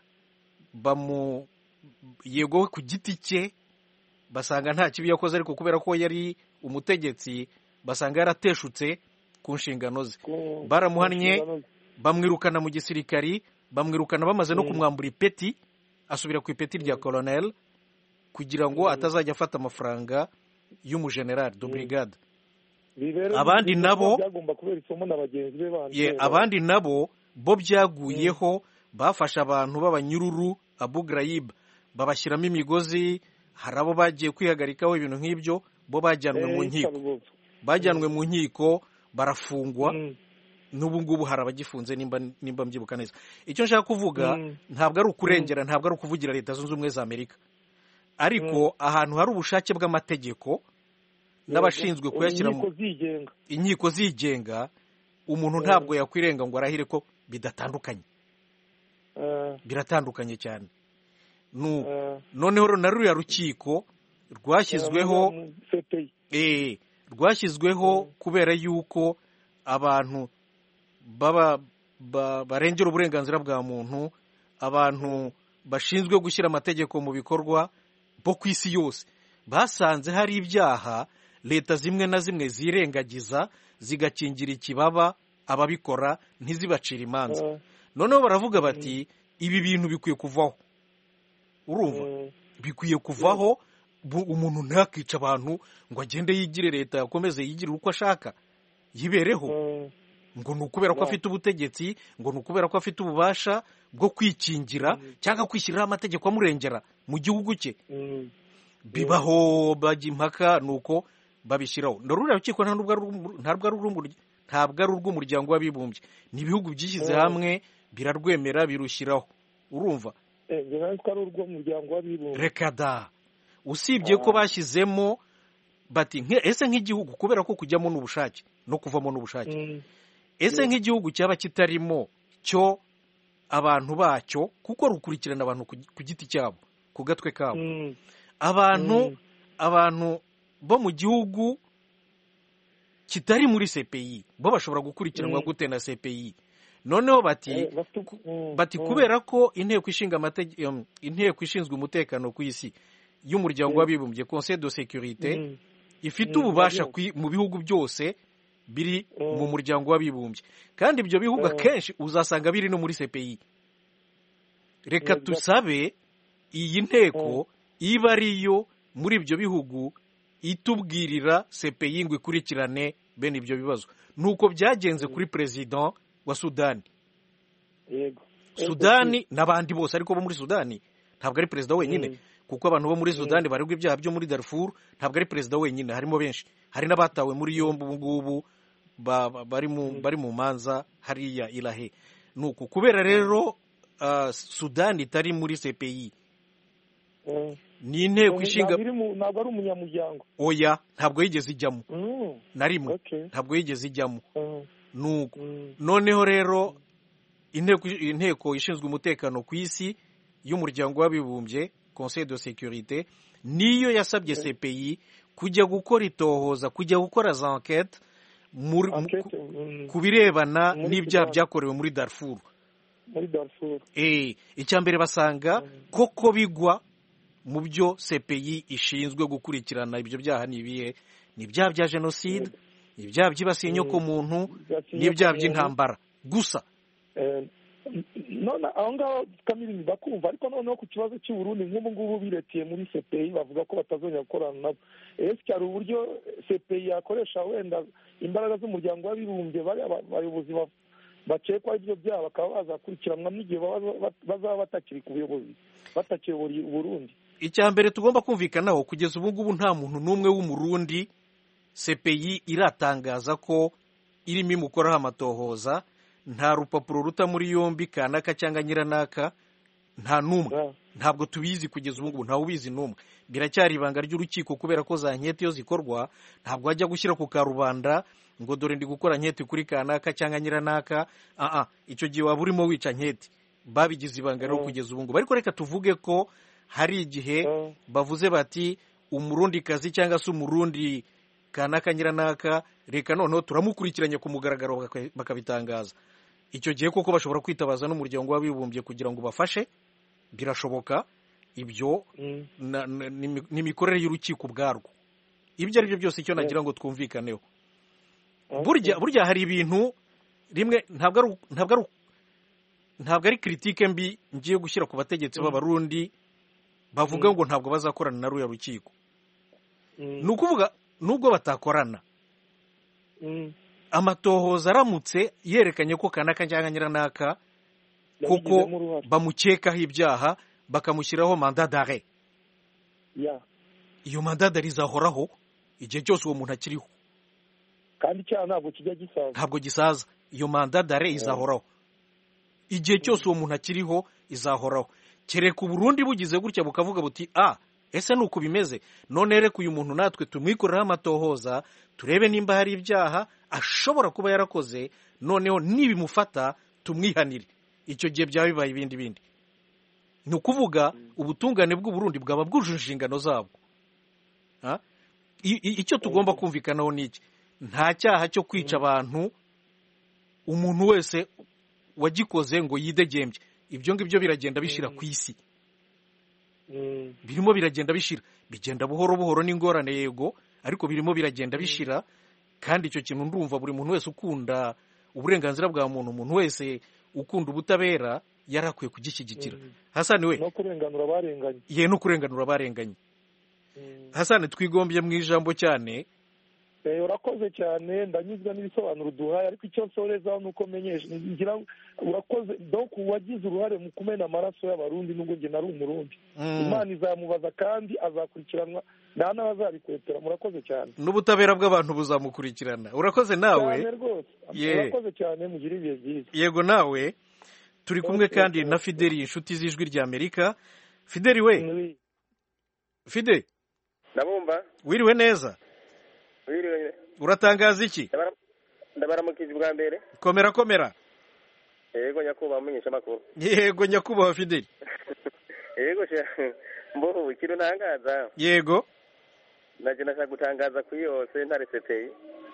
yegowe ku giti cye basanga nta kibi yakoze ariko kubera ko yari umutegetsi basanga yarateshutse ku nshingano ze baramuhannye bamwirukana mu gisirikari bamwirukana bamaze no kumwambura ipeti asubira ku ipeti rya colonel kugira ngo atazajya afata amafaranga y'umujenerali de brigade abandi nabo bo byaguyeho bafashe abantu b'abanyururu Abu Ghraib babashyiramo imigozi hari abo bagiye kwihagarikaho ibintu nk'ibyo bo bajyanwe mu nkiko barafungwa n'ubu ngubu hari abagifunze nimba mbyibuka neza icyo nshaka kuvuga ntabwo ari ukurengera ntabwo ari ukuvugira leta zunze ubumwe za Amerika ariko ahantu hari ubushake bw'amategeko n'abashinzwe kuyashyira mu inkiko zigenga umuntu ntabwo yakwirenga ngo arahire ko bidatandukanye biratandukanye cyane noneho na ruriya rukiko rwashyizweho kubera yuko abantu barengera uburenganzira bwa muntu abantu bashinzwe gushyira amategeko mu bikorwa bo ku isi yose basanze hari ibyaha leta zimwe na zimwe zirengagiza zigakingira ikibaba ababikora ntizibacire imanza noneho baravuga bati ibi bintu bikwiye kuvaho urumva bikwiye kuvaho umuntu ntakica abantu ngo agende yigire leta yakomeze yigire uko ashaka yibereho ngo ni ukubera ko afite ubutegetsi ngo ni ukubera ko afite ububasha bwo kwikingira cyangwa kwishyiriraho amategeko amurengera mu gihugu cye bibaho bajya impaka ni uko babishyiraho ruriya rukiko ntabwo ari urw'umuryango w'abibumbye ni ibihugu byishyize hamwe birarwemera birushyiraho urumva reka da usibye ko bashyizemo bati ese nk'igihugu kubera ko kujyamo n'ubushake no kuvamo n'ubushake ese nk'igihugu cyaba kitarimo cyo abantu bacyo kuko rukurikirana abantu ku giti cyabo ku gatwe kabo abantu bo mu gihugu kitari muri CPI bo bashobora gukurikiranwa gute na CPI noneho bati kubera ko inteko ishinzwe umutekano ku isi y'umuryango w'abibumbye Conseil de sécurité ifite ububasha mu bihugu byose biri mu muryango w'abibumbye kandi ibyo bihugu akenshi uzasanga biri no muri CPI reka tusabe iyi nteko iba ariyo muri ibyo bihugu itubwirira CPI ngo ikurikirane bene ibyo bibazo nuko byagenze kuri president wa Sudani Sudani n'abandi bose ariko bo muri Sudani ntabwo ari perezida wenyine kuko abantu bo muri Sudani baregwa ibyaha byo muri Darfur ntabwo ari perezida wenyine harimo benshi hari n'abatawe muri yombi ubu ngubu bari mu manza hariya Irahe nuko kubera rero Sudani itari muri CPI ni inteko ishinga ntabwo ari umunyamuryango oya ntabwo yigeze ijyamo na rimwe ntabwo yigeze ijyamo nuko noneho rero inteko ishinzwe umutekano ku isi y'umuryango w'abibumbye Conseil de sécurité niyo yasabye CPI kujya gukora itohoza kujya gukora za enquête ku birebana n'ibyaha byakorewe muri Darfur icya mbere basanga koko bigwa mu byo CPI ishinzwe gukurikirana ibyo byaha ni ibihe ni ibyaha bya jenoside ibyaha byibasiye inyokomuntu n'ibyaha by'intambara gusa none aho ngaho kamiri bakumva ariko noneho ku kibazo cy'u Burundi nk'ubu ngubu biretiye muri CPI bavuga ko batazongera gukorana nabo ese cyari uburyo CPI yakoresha wenda imbaraga z'umuryango w'abibumbye bari abayobozi bakekwa ibyo byaha bakaba bazakurikiranwa n'igihe bazaba batakiri ku buyobozi batakiyobora u Burundi icya mbere tugomba kumvikanaho kugeza ubu ngubu nta muntu n'umwe w'umurundi CPI iratangaza ko irimo imukoraho amatohoza nta rupapuro ruta muri yombi kanaka cyangwa nyiranaka nta n'umwe ntabwo tubizi kugeza ubu ngubu ntawe ubizi n'umwe biracyari ibanga ry'urukiko kubera ko za nkete iyo zikorwa ntabwo wajya gushyira ku karubanda ngo dore ndi gukora nkete kuri kanaka cyangwa nyiranaka icyo gihe waba urimo wica nkete babigize ibanga rero kugeza ubu ngubu ariko reka tuvuge ko hari igihe bavuze bati umurundikazi cyangwa se umurundi kanaka nyiranaka reka noneho turamukurikiranye ku mugaragaro bakabitangaza icyo gihe koko bashobora kwitabaza n'umuryango w'abibumbye kugira ngo bafashe birashoboka ibyo ni imikorere y'urukiko ubwarwo ibyo ari byo byose icyo nagira ngo twumvikaneho burya hari ibintu rimwe ntabwo ari kiritike mbi ngiye gushyira ku bategetsi b'abarundi bavuga ngo ntabwo bazakorana na ruya rukiko ni ukuvuga nubwo batakorana amatohoza aramutse yerekanye ko kanaka cyangwa nyiranaka kuko bamukekaho ibyaha bakamushyiraho manda d'arrêt iyo manda d'arrêt izahoraho igihe cyose uwo muntu akiriho kandi icyaha ntabwo kijya gisaza ntabwo gisaza iyo manda d'arrêt izahoraho igihe cyose uwo muntu akiriho izahoraho kereka Uburundi bugize gutya bukavuga buti ese nuko bimeze none reka uyu muntu natwe tumwikoreraho amatohoza turebe nimba hari ibyaha ashobora kuba yarakoze noneho nibimufata tumwihanire icyo gihe byaba bibaye ibindi ni ukuvuga ubutungane bw'Uburundi bwaba bwujuje inshingano zabwo icyo tugomba kumvikanaho ni iki nta cyaha cyo kwica abantu umuntu wese wagikoze ngo yidegembye ibyo ngibyo biragenda bishira ku isi birimo biragenda bishira bigenda buhoro buhoro n'ingorane yego ariko birimo biragenda bishira kandi icyo kintu ndumva buri muntu wese ukunda uburenganzira bwa muntu umuntu wese ukunda ubutabera yarakwiye kugishyigikira Hasani we no kurenganura abarenganye no kurenganura abarenganye Hasani twigombye mu ijambo cyane urakoze cyane ndanyuzwa n'ibisobanuro duhaye ariko icyo nsorezaho ni uko menyesha ngira urakoze donc wagize uruhare mu kumena amaraso y'abarundi nubwo njye nari umurundi Imana izamubaza kandi azakurikiranwa nta n'abazabikwetera murakoze cyane n'ubutabera bw'abantu buzamukurikirana urakoze nawe urakoze cyane mugire ibihe byiza yego nawe turi kumwe kandi na Fideli inshuti z'ijwi rya Amerika Fideli we Fide ndabumva wiriwe neza uratangaza iki? ndabaramukije bwa mbere. Komera. Yego nyakubahwa umenyesha amakuru. Yego nyakubahwa Fideli. Yego mboho ikintu ntangaza. Yego. Naje nashaka gutangaza ku yose ntare CPI.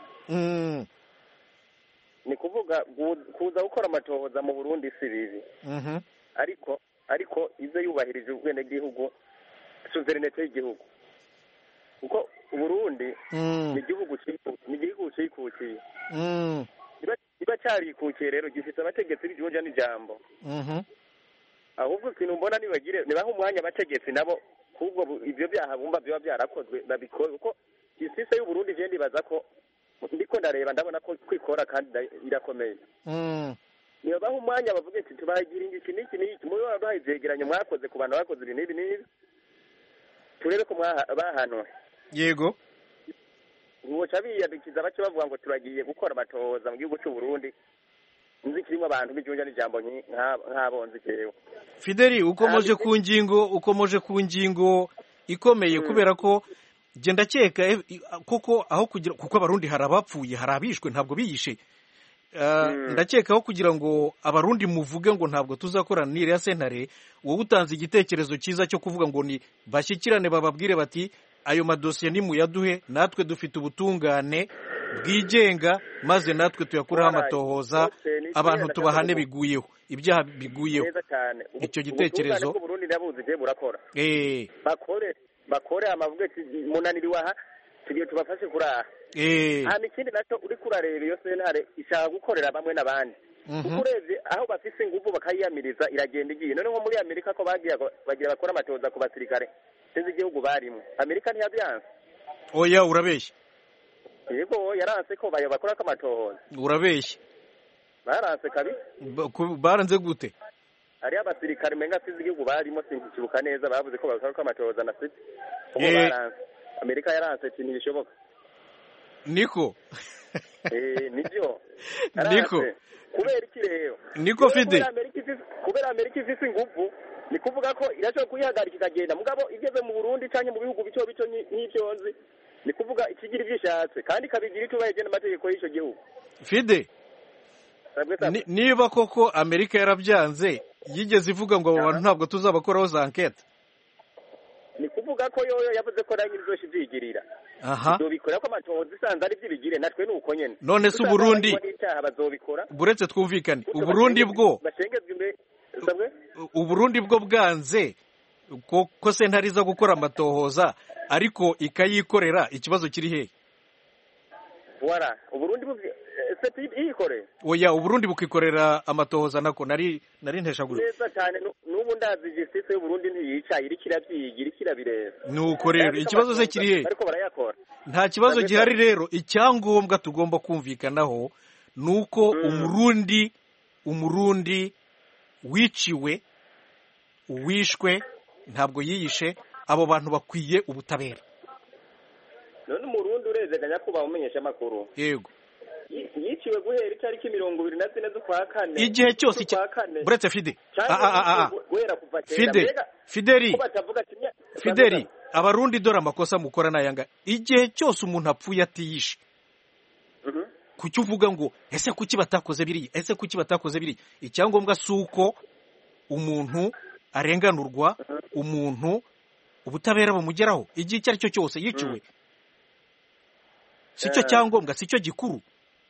Ni kuvuga kuza gukora amatohoza mu Burundi si bibi. Ariko izo yubahirije ubwene gihugu suzerinete y'igihugu. Kuko Burundi ni igihugu cyikukiye. Iba cyarikukiye rero gifite abategetsi b'igihugu n'ijambo. Ahubwo ikintu mbona nibaha umwanya abategetsi nabo kubwo ibyo byaha bumva biba byarakozwe babikora kuko isise y'u Burundi je ndibaza ko ndiko ndareba ndabona ko kwikora kandi irakomeye. Nibaha umwanya bavuge ati tubagira iki n'iki muri babaye byegeranye mwakoze ku bantu bakoze ibintu n'ibi turebe ko bahanwe. Yego. Uwo cabiyadukiza bace bavuga ngo turagiye gukora amatohoza mu gihugu cy'u Burundi. Nzi kirimo abantu bijunja n'ijambo nk'abonzi kewe. Fideli ukomoje ku ngingo ikomeye kubera ko je ndakeka kuko aho kugira kuko abarundi harabapfuye harabishwe ntabwo biyishe. Ndakeka aho kugira ngo abarundi muvuge ngo ntabwo tuzakorana n'iriya sentare wowe utanze igitekerezo cyiza cyo kuvuga ngo ni bashyikirane bababwire bati ayo madosiye nimuyaduhe natwe dufite ubutungane bwigenga maze natwe tuyakuraho amatohoza abantu tubahane biguyeho ibyaha biguyeho. Icyo gitekerezo Burundi ndabuzi je burakora. Bakore amavuga ati munaniriwe aha tugiye tubafashe kuraha. Ikindi nacyo uri kurareba iyo sentare ishaka gukorera bamwe n'abandi. Kuko urebye aho bafise ingufu bakayiyamiriza iragenda igiye. None nko muri Amerika ko bagira bakora amatohoza ku basirikare sinzi igihugu barimo. Amerika ntiyabyanze. Oya urabeshya. Yego yaranse ko bakora amatohoza. Urabeshya. Baranse kabi. Baranze gute? Ari abasirikare menga sinzi igihugu barimo sinkibuka neza bavuze ko bakora amatohoza na site. Baranse. Amerika yaranse ikintu gishoboka. Niko. Nibyo. Niko. Kubera iki rero? Niko Fide. Kubera Amerika ifise ingufu ni kuvuga ko irashobora kuyihagarika ikagenda mugabo igeze mu Burundi cyangwa mu bihugu bico nk'ivyonzi ni kuvuga ikigira ivyishatse kandi kabigira itubaye n'amategeko y'icyo gihugu. Fide. Niba koko Amerika yarabyanze yigeze ivuga ngo abo bantu ntabwo tuzabakoraho za enquête. Ni kuvuga ko yoyo yavuze ko nanyi bizoshi byigirira. Bikora ko amatohoza isanze ari byibigire natwe nuko nyene. None se Burundi buretse twumvikane Uburundi bwo Uburundi bwo bwanze ko sentare iza gukora amatohoza ariko ikayikorera ikibazo kiri hehe? Uburundi ikore. Oya Uburundi bukikorera amatohoza nako nari nteshagura. Neza cyane n'ubu ndazi justice y'Uburundi ntiyicaye irikira byigira ikirabireza. Nuko rero ikibazo se kiri hehe? Ariko barayakora. Nta kibazo gihari rero icyangombwa tugomba kumvikanaho nuko umurundi wiciwe uwishwe ntabwo yiyishe abo bantu bakwiye ubutabera. None umurundi urezeganya kuba umenyesha makuru. Yego. Yiciwe guhera itariki 24 z'ukwa kane. Igihe cyose buretse Fide. Fideli abarundi dore amakosa mukora nayanga. Igihe cyose umuntu apfuye atiyishe. Kuki uvuga ngo ese kuki batakoze biri icyangombwa suko umuntu arenganurwa umuntu ubutabera bumugeraho igihe cyari cyo cyose yiciwe. Sicyo cyangombwa sicyo gikuru.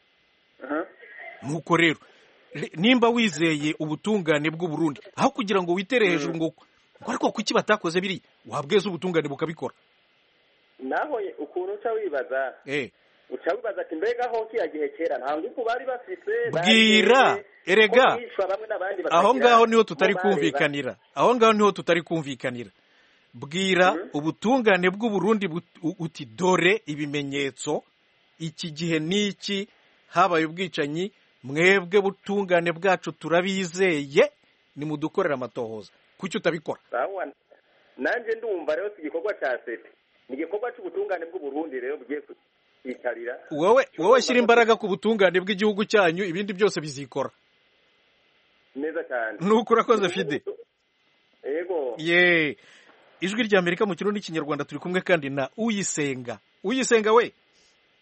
Nuko rero nimba wizeye ubutungane bw'u Burundi aho kugira ngo witere hejuru ngo ariko kuki batakoze biri wabweza ubutungane bukabikora. Naho ukuntu uca wibaza ucabibaza ati mbega aho kiyagihe kera nta ngufu bari bafise bwira erega aho ngaho niho tutari kumvikanira bwira ubutungane bw'u Burundi uti dore ibimenyetso iki gihe niki habaye ubwicanyi mwebwe butungane bwacu turabizeye ni mudukorera amatohoza kuki utabikora. Nanje ndumva rero igikorwa cya sete ni igikorwa cy'ubutungane bw'u Burundi rero bugiye kwitarira. Wowe shyira imbaraga ku butungane bw'igihugu cyanyu ibindi byose bizikora neza cyane. Nuko urakoze Fide. Yego. Ijwi rya Amerika mu Kirundi n'Ikinyarwanda turi kumwe kandi na Uyisenga we.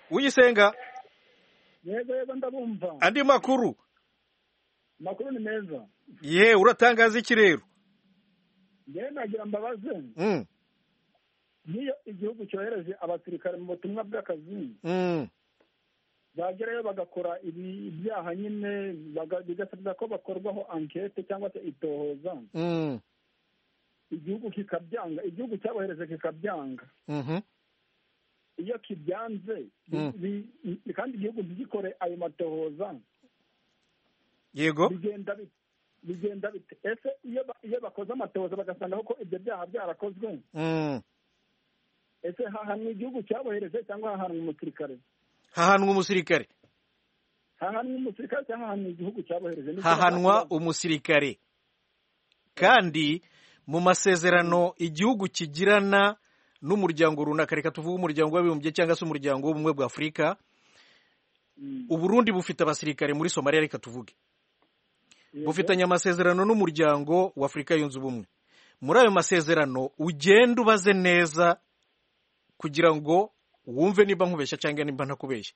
Uyisenga? Yego ndabumva. Andi makuru? Makuru ni meza. Ye, uratangaza iki rero? Nge nagira mbabaze. Niyo igihugu cyohereje abasirikare mu butumwa bw'akazi. Bagerayo bagakora ibyaha nyine bigasabwa ko bakorwaho ankete cyangwa se itohoza. Igihugu kikabyanga, igihugu cyabohereje kikabyanga. Iyo kibyanze kandi igihugu ntigikore ayo matohoza. Yego. Bigenda bite? Ese iyo bakoze amatohoza bagasanga ko ibyo byaha byarakozwe. Ese hahanwa igihugu cyabohereje cyangwa hahanwa umusirikare? Hahanwa umusirikare. Hahanwa umusirikare cyangwa hahanwa igihugu cyabohereje? Hahanwa umusirikare. Kandi mu masezerano igihugu kigirana n'umuryango runaka, reka tuvuge umuryango w'abibumbye cyangwa se umuryango w'ubumwe bwa Afurika, Uburundi bufite abasirikare muri Somalia, reka tuvuge bufitanye amasezerano n'umuryango wa Afurika yunze ubumwe. Muri ayo masezerano ugenda ubaze neza kugira ngo wumve niba nkubeshya cyangwa niba ntakubeshya.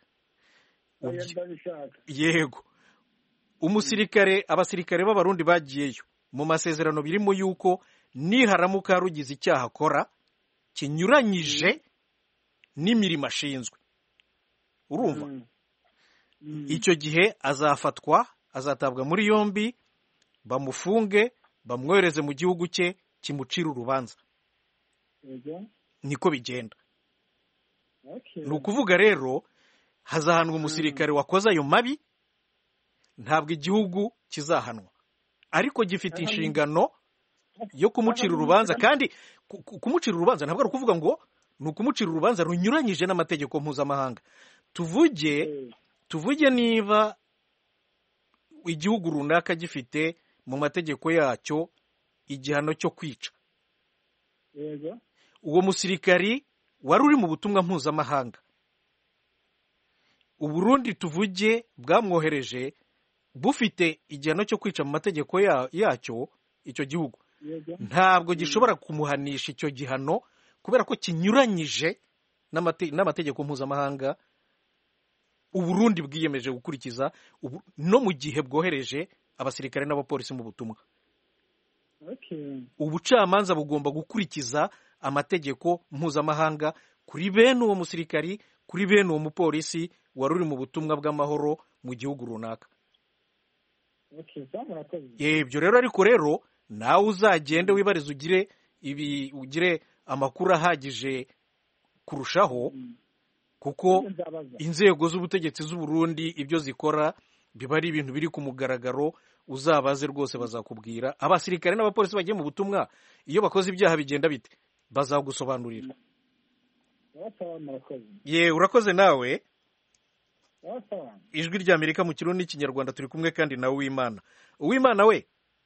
Yego. Abasirikare b'Abarundi bagiyeyo mu masezerano birimo yuko niharamuka rugize icyaha akora kinyuranyije n'imirimo ashinzwe. Urumva? Icyo gihe azafatwa, azatabwa muri yombi, bamufunge, bamwohereze mu gihugu cye, kimucira urubanza. Niko bigenda. Ni ukuvuga rero hazahanwa umusirikare wakoze ayo mabi, ntabwo igihugu kizahanwa, ariko gifite inshingano yo kumucira urubanza. Kandi kumucira urubanza ntabwo ari ukuvuga ngo ni ukumucira urubanza runyuranyije n'amategeko mpuzamahanga. Tuvuge niba igihugu runaka gifite mu mategeko yacyo igihano cyo kwica, uwo musirikari wari uri mu butumwa mpuzamahanga, Uburundi tuvuge bwamwohereje bufite igihano cyo kwica mu mategeko yacyo, icyo gihugu ntabwo gishobora kumuhanisha icyo gihano kubera ko kinyuranyije n'amategeko mpuzamahanga Uburundi bwiyemeje gukurikiza no mu gihe bwohereje abasirikare n'abapolisi mu butumwa. Ubucamanza bugomba gukurikiza amategeko mpuzamahanga kuri bene uwo musirikari, kuri bene uwo mupolisi wari uri mu butumwa bw'amahoro mu gihugu runaka. Ibyo rero ariko rero nawe uzagende wibarize ugire amakuru ahagije kurushaho, kuko inzego z'ubutegetsi z'u Burundi ibyo zikora biba ari ibintu biri ku mugaragaro. Uzabaze rwose bazakubwira. Abasirikare n'abapolisi bagiye mu butumwa iyo bakoze ibyaha bigenda bite, bazagusobanurira. Urakoze nawe. Ijwi rya Amerika mu Kirundi n'Ikinyarwanda turi kumwe kandi nawe Uwimana. Uwimana we,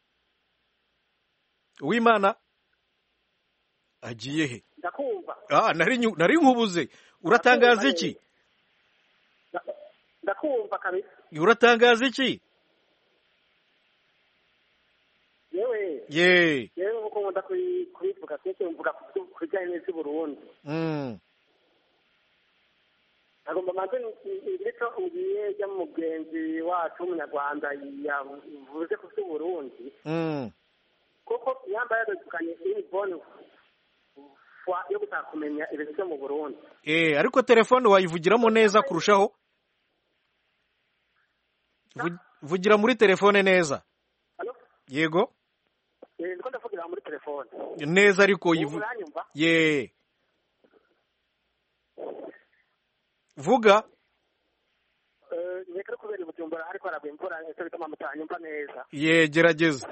Uwimana agiye he? Ndakumva. Nari nkubuze. Uratangaza iki? Ndakumva kabisa. Uratangaza iki? Yewe uko nkunda kubivuga kenshi mvuga ku bijyanye n'isi Burundi. Agomba maze ndetse ugiye jya mu mugenzi wacu w'umunyarwanda yavuze ku Burundi. Kuko yambaye yadukanye inibone yo gutaka kumenya ibintu byo mu Burundi. Ariko telefone wayivugiramo neza kurushaho. Vugira muri telefone neza. Yego. Ndiko ndavugira muri telefone. Neza ariko vuga. Reka kubera Bujumbura ariko aragwa imvura ese bituma mutanyumva neza. Gerageza.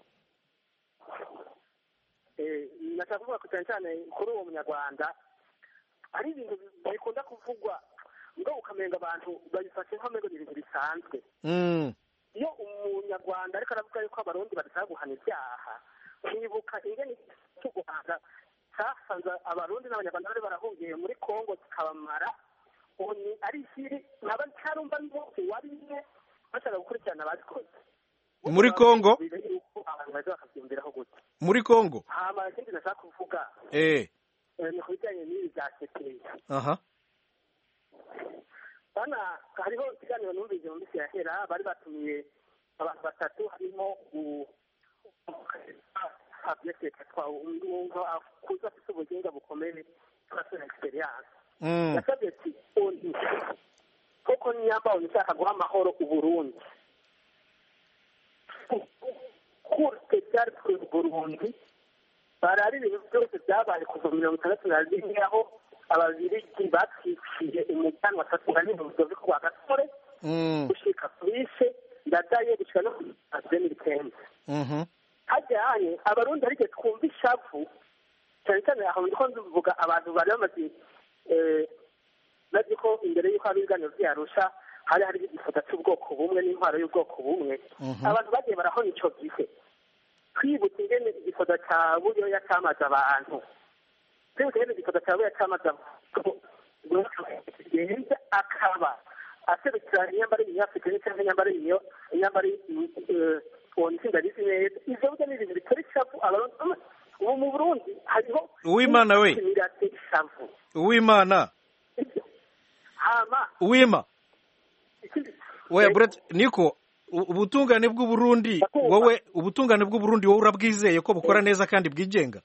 Nashaka kuvuga ku cyane kuri uwo munyarwanda ari ibintu bikunda kuvugwa ngo ukamenga abantu bayifashe nk'amego ibintu bisanzwe. Iyo umunyarwanda ariko aravuga yuko Abarundi badashaka guhana ibyaha, nkibuka ingene cyo guhana cyasanze Abarundi n'Abanyarwanda bari barahungiye muri Kongo kikabamara. Oni ari shiri n'abacarumva bose wariye bashaka gukurikirana abazikoze muri Kongo. Muri Kongo ikindi nashaka kuvuga ni kubijyanye n'ibi bya CPI. urabona hariho ikiganiro numvise mu minsi yahera bari batumiye abantu batatu harimo kuza afite ubuginga bukomeye turasona experience yasabye ati koko nyamba ushaka guha amahoro uburundi kurse cyari ku Burundi barari ibintu byose byabaye kuva 1961 aho ababirigi batwiciye umujyanwa atatunga n'intuzo zo kwa gasore gushika kubise ndadaye gushika no azeni kenze hajyanye abarundi ariko twumva ishavu cyane cyane aho ndiko nduvuga abantu bari bamaze ko imbere y'uko hari ibiganiro byarusha hari igifoto cy'ubwoko bumwe n'intwaro y'ubwoko bumwe abantu bagiye barahona ico gihe twibutse ingene igifoto cya buryo yacamaze abantu twibutse ingene igifoto cya buryo yacamaze abantu akaba aserukira inyambaro y'Afurika cyangwa inyambaro itsinda risi neza ivyo buryo ni ibintu bitari ishavu abarundi ubu mu Burundi hariho Uwimana we Uwimana Uwima we Brett Niko ubutungane bw'u Burundi wowe ubutungane bw'u Burundi wowe urabwizeye ko bukora neza kandi bwigenga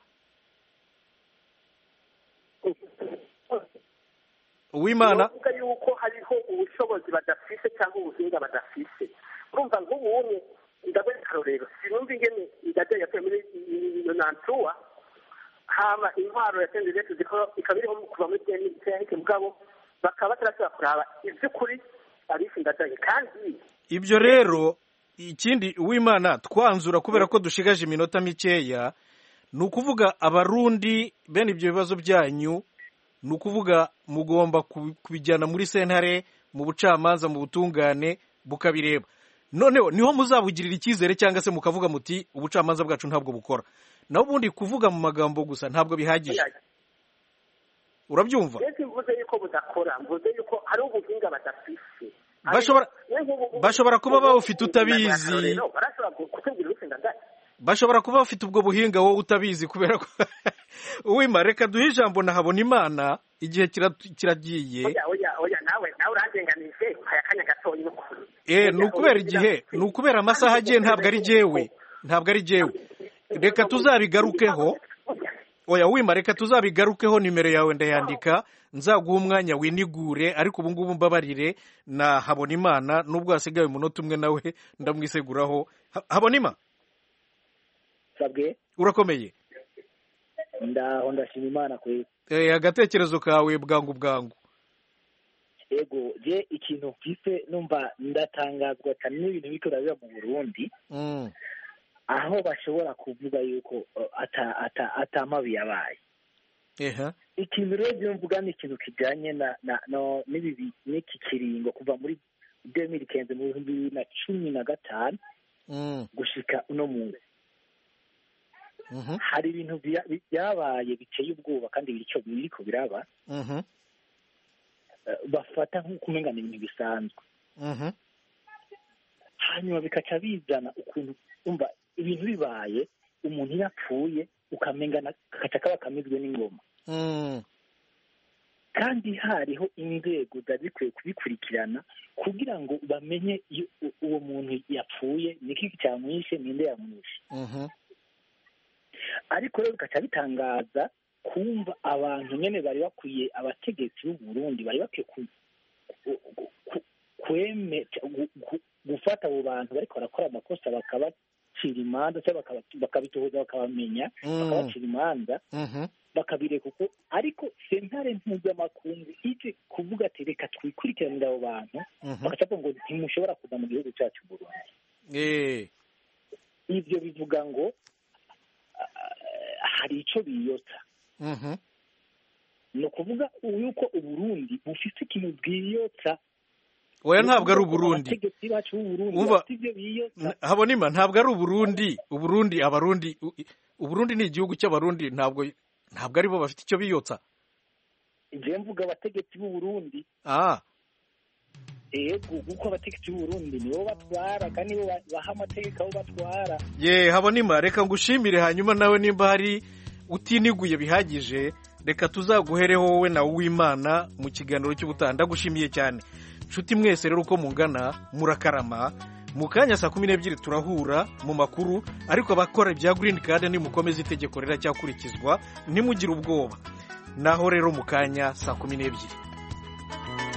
Uwimana yuko hariho ubushobozi badafise cyangwa ubuhinga badafise urumva nk'ubunye ndabona karorero sinumva ingene ndajya yavuye muri nantua hama intwaro yatendeye tuziko ikabiriho kuva muri tenike mugabo bakaba batarashobora kuraba ivy'ukuri ariko ndajya kandi ibyo rero ikindi Uwimana twanzura kubera ko dushigaje iminota mikeya ni ukuvuga abarundi bene ibyo bibazo byanyu ni ukuvuga mugomba kubijyana muri sentare mu bucamanza mu butungane bukabireba noneho niho muzabugirira icyizere cyangwa se mukavuga muti ubucamanza bwacu ntabwo bukora naho ubundi kuvuga mu magambo gusa ntabwo bihagije urabyumva mvuze yuko budakora mvuze yuko hari ubuhinga badafise bashobora kuba bawufite utabizi bashobora kuba bafite ubwo buhinga wowe utabizi kubera ko Uwima reka duhe ijambo na Habonimana igihe kiragiye oya nawe urandenganije aya kanya gatoyi ni ukubera igihe ni ukubera amasaha agiye ntabwo ari jewe reka tuzabigarukeho oya Uwima reka tuzabigarukeho nimero yawe ndayandika nzaguha umwanya winigure ariko ubu ngubu mbabarire na Habonimana nubwo hasigaye umunota umwe nawe ndamwiseguraho Habonima sabwe urakomeye ndaho ndashima Imana kwe agatekerezo kawe bwangu yego je ikintu mfise numva ndatangazwa cyane n'ibintu bikora biba mu Burundi aho bashobora kuvuga yuko atamabi yabaye ikintu rero mvuga ni ikintu kijanye n'iki kiringo kuva muri 2015 mu 2015 gushika uno munsi hari ibintu byabaye biteye ubwoba kandi biriko biraba bafata nk'uko umenga ni ibintu bisanzwe hanyuma bikaca bizana ukuntu umva ibintu bibaye umuntu yapfuye ukamenga kagaca kaba kamizwe n'ingoma kandi hariho inzego zikwiye kubikurikirana kugira ngo bamenye uwo muntu yapfuye niki cyamwishe ninde yamwishe ariko rero bikaca bitangaza kumva abantu nyene bari bakwiye abategetsi b'u Burundi bari bakwiye gufata abo bantu bariko barakora amakosa bakabacira imanza cyangwa bakabitohoza bakabamenya bakabacira imanza bakabireka uko ariko sentare mpuzamakungu ije kuvuga ati reka twikurikiranira abo bantu bagaca ngo ntimushobora kuza mu gihugu cyacu Burundi ivyo bivuga ngo hari ico biyota ni ukuvuga yuko Uburundi bufite ikintu bwiyotsa oya ntabwo ari Uburundi umva Habonima ntabwo ari Uburundi Uburundi ni igihugu cy'abarundi ntabwo aribo bafite icyo biyotsa je mvuga abategetsi b'u Burundi kuko abategetsi b'u Burundi nibo batwara kandi nibo baha amategeko aho batwara Habonima reka ngushimire hanyuma nawe nimba hari utiniguye bihagije reka tuzaguhereho wowe na Uwimana mu kiganiro cy'ubutaha ndagushimiye cyane nshuti mwese rero uko mungana murakarama. Mu kanya saa 12 turahura mu makuru, ariko abakora ibya green card nimukomeze itegeko riracyakurikizwa, ntimugire ubwoba. Naho rero mu kanya saa 12.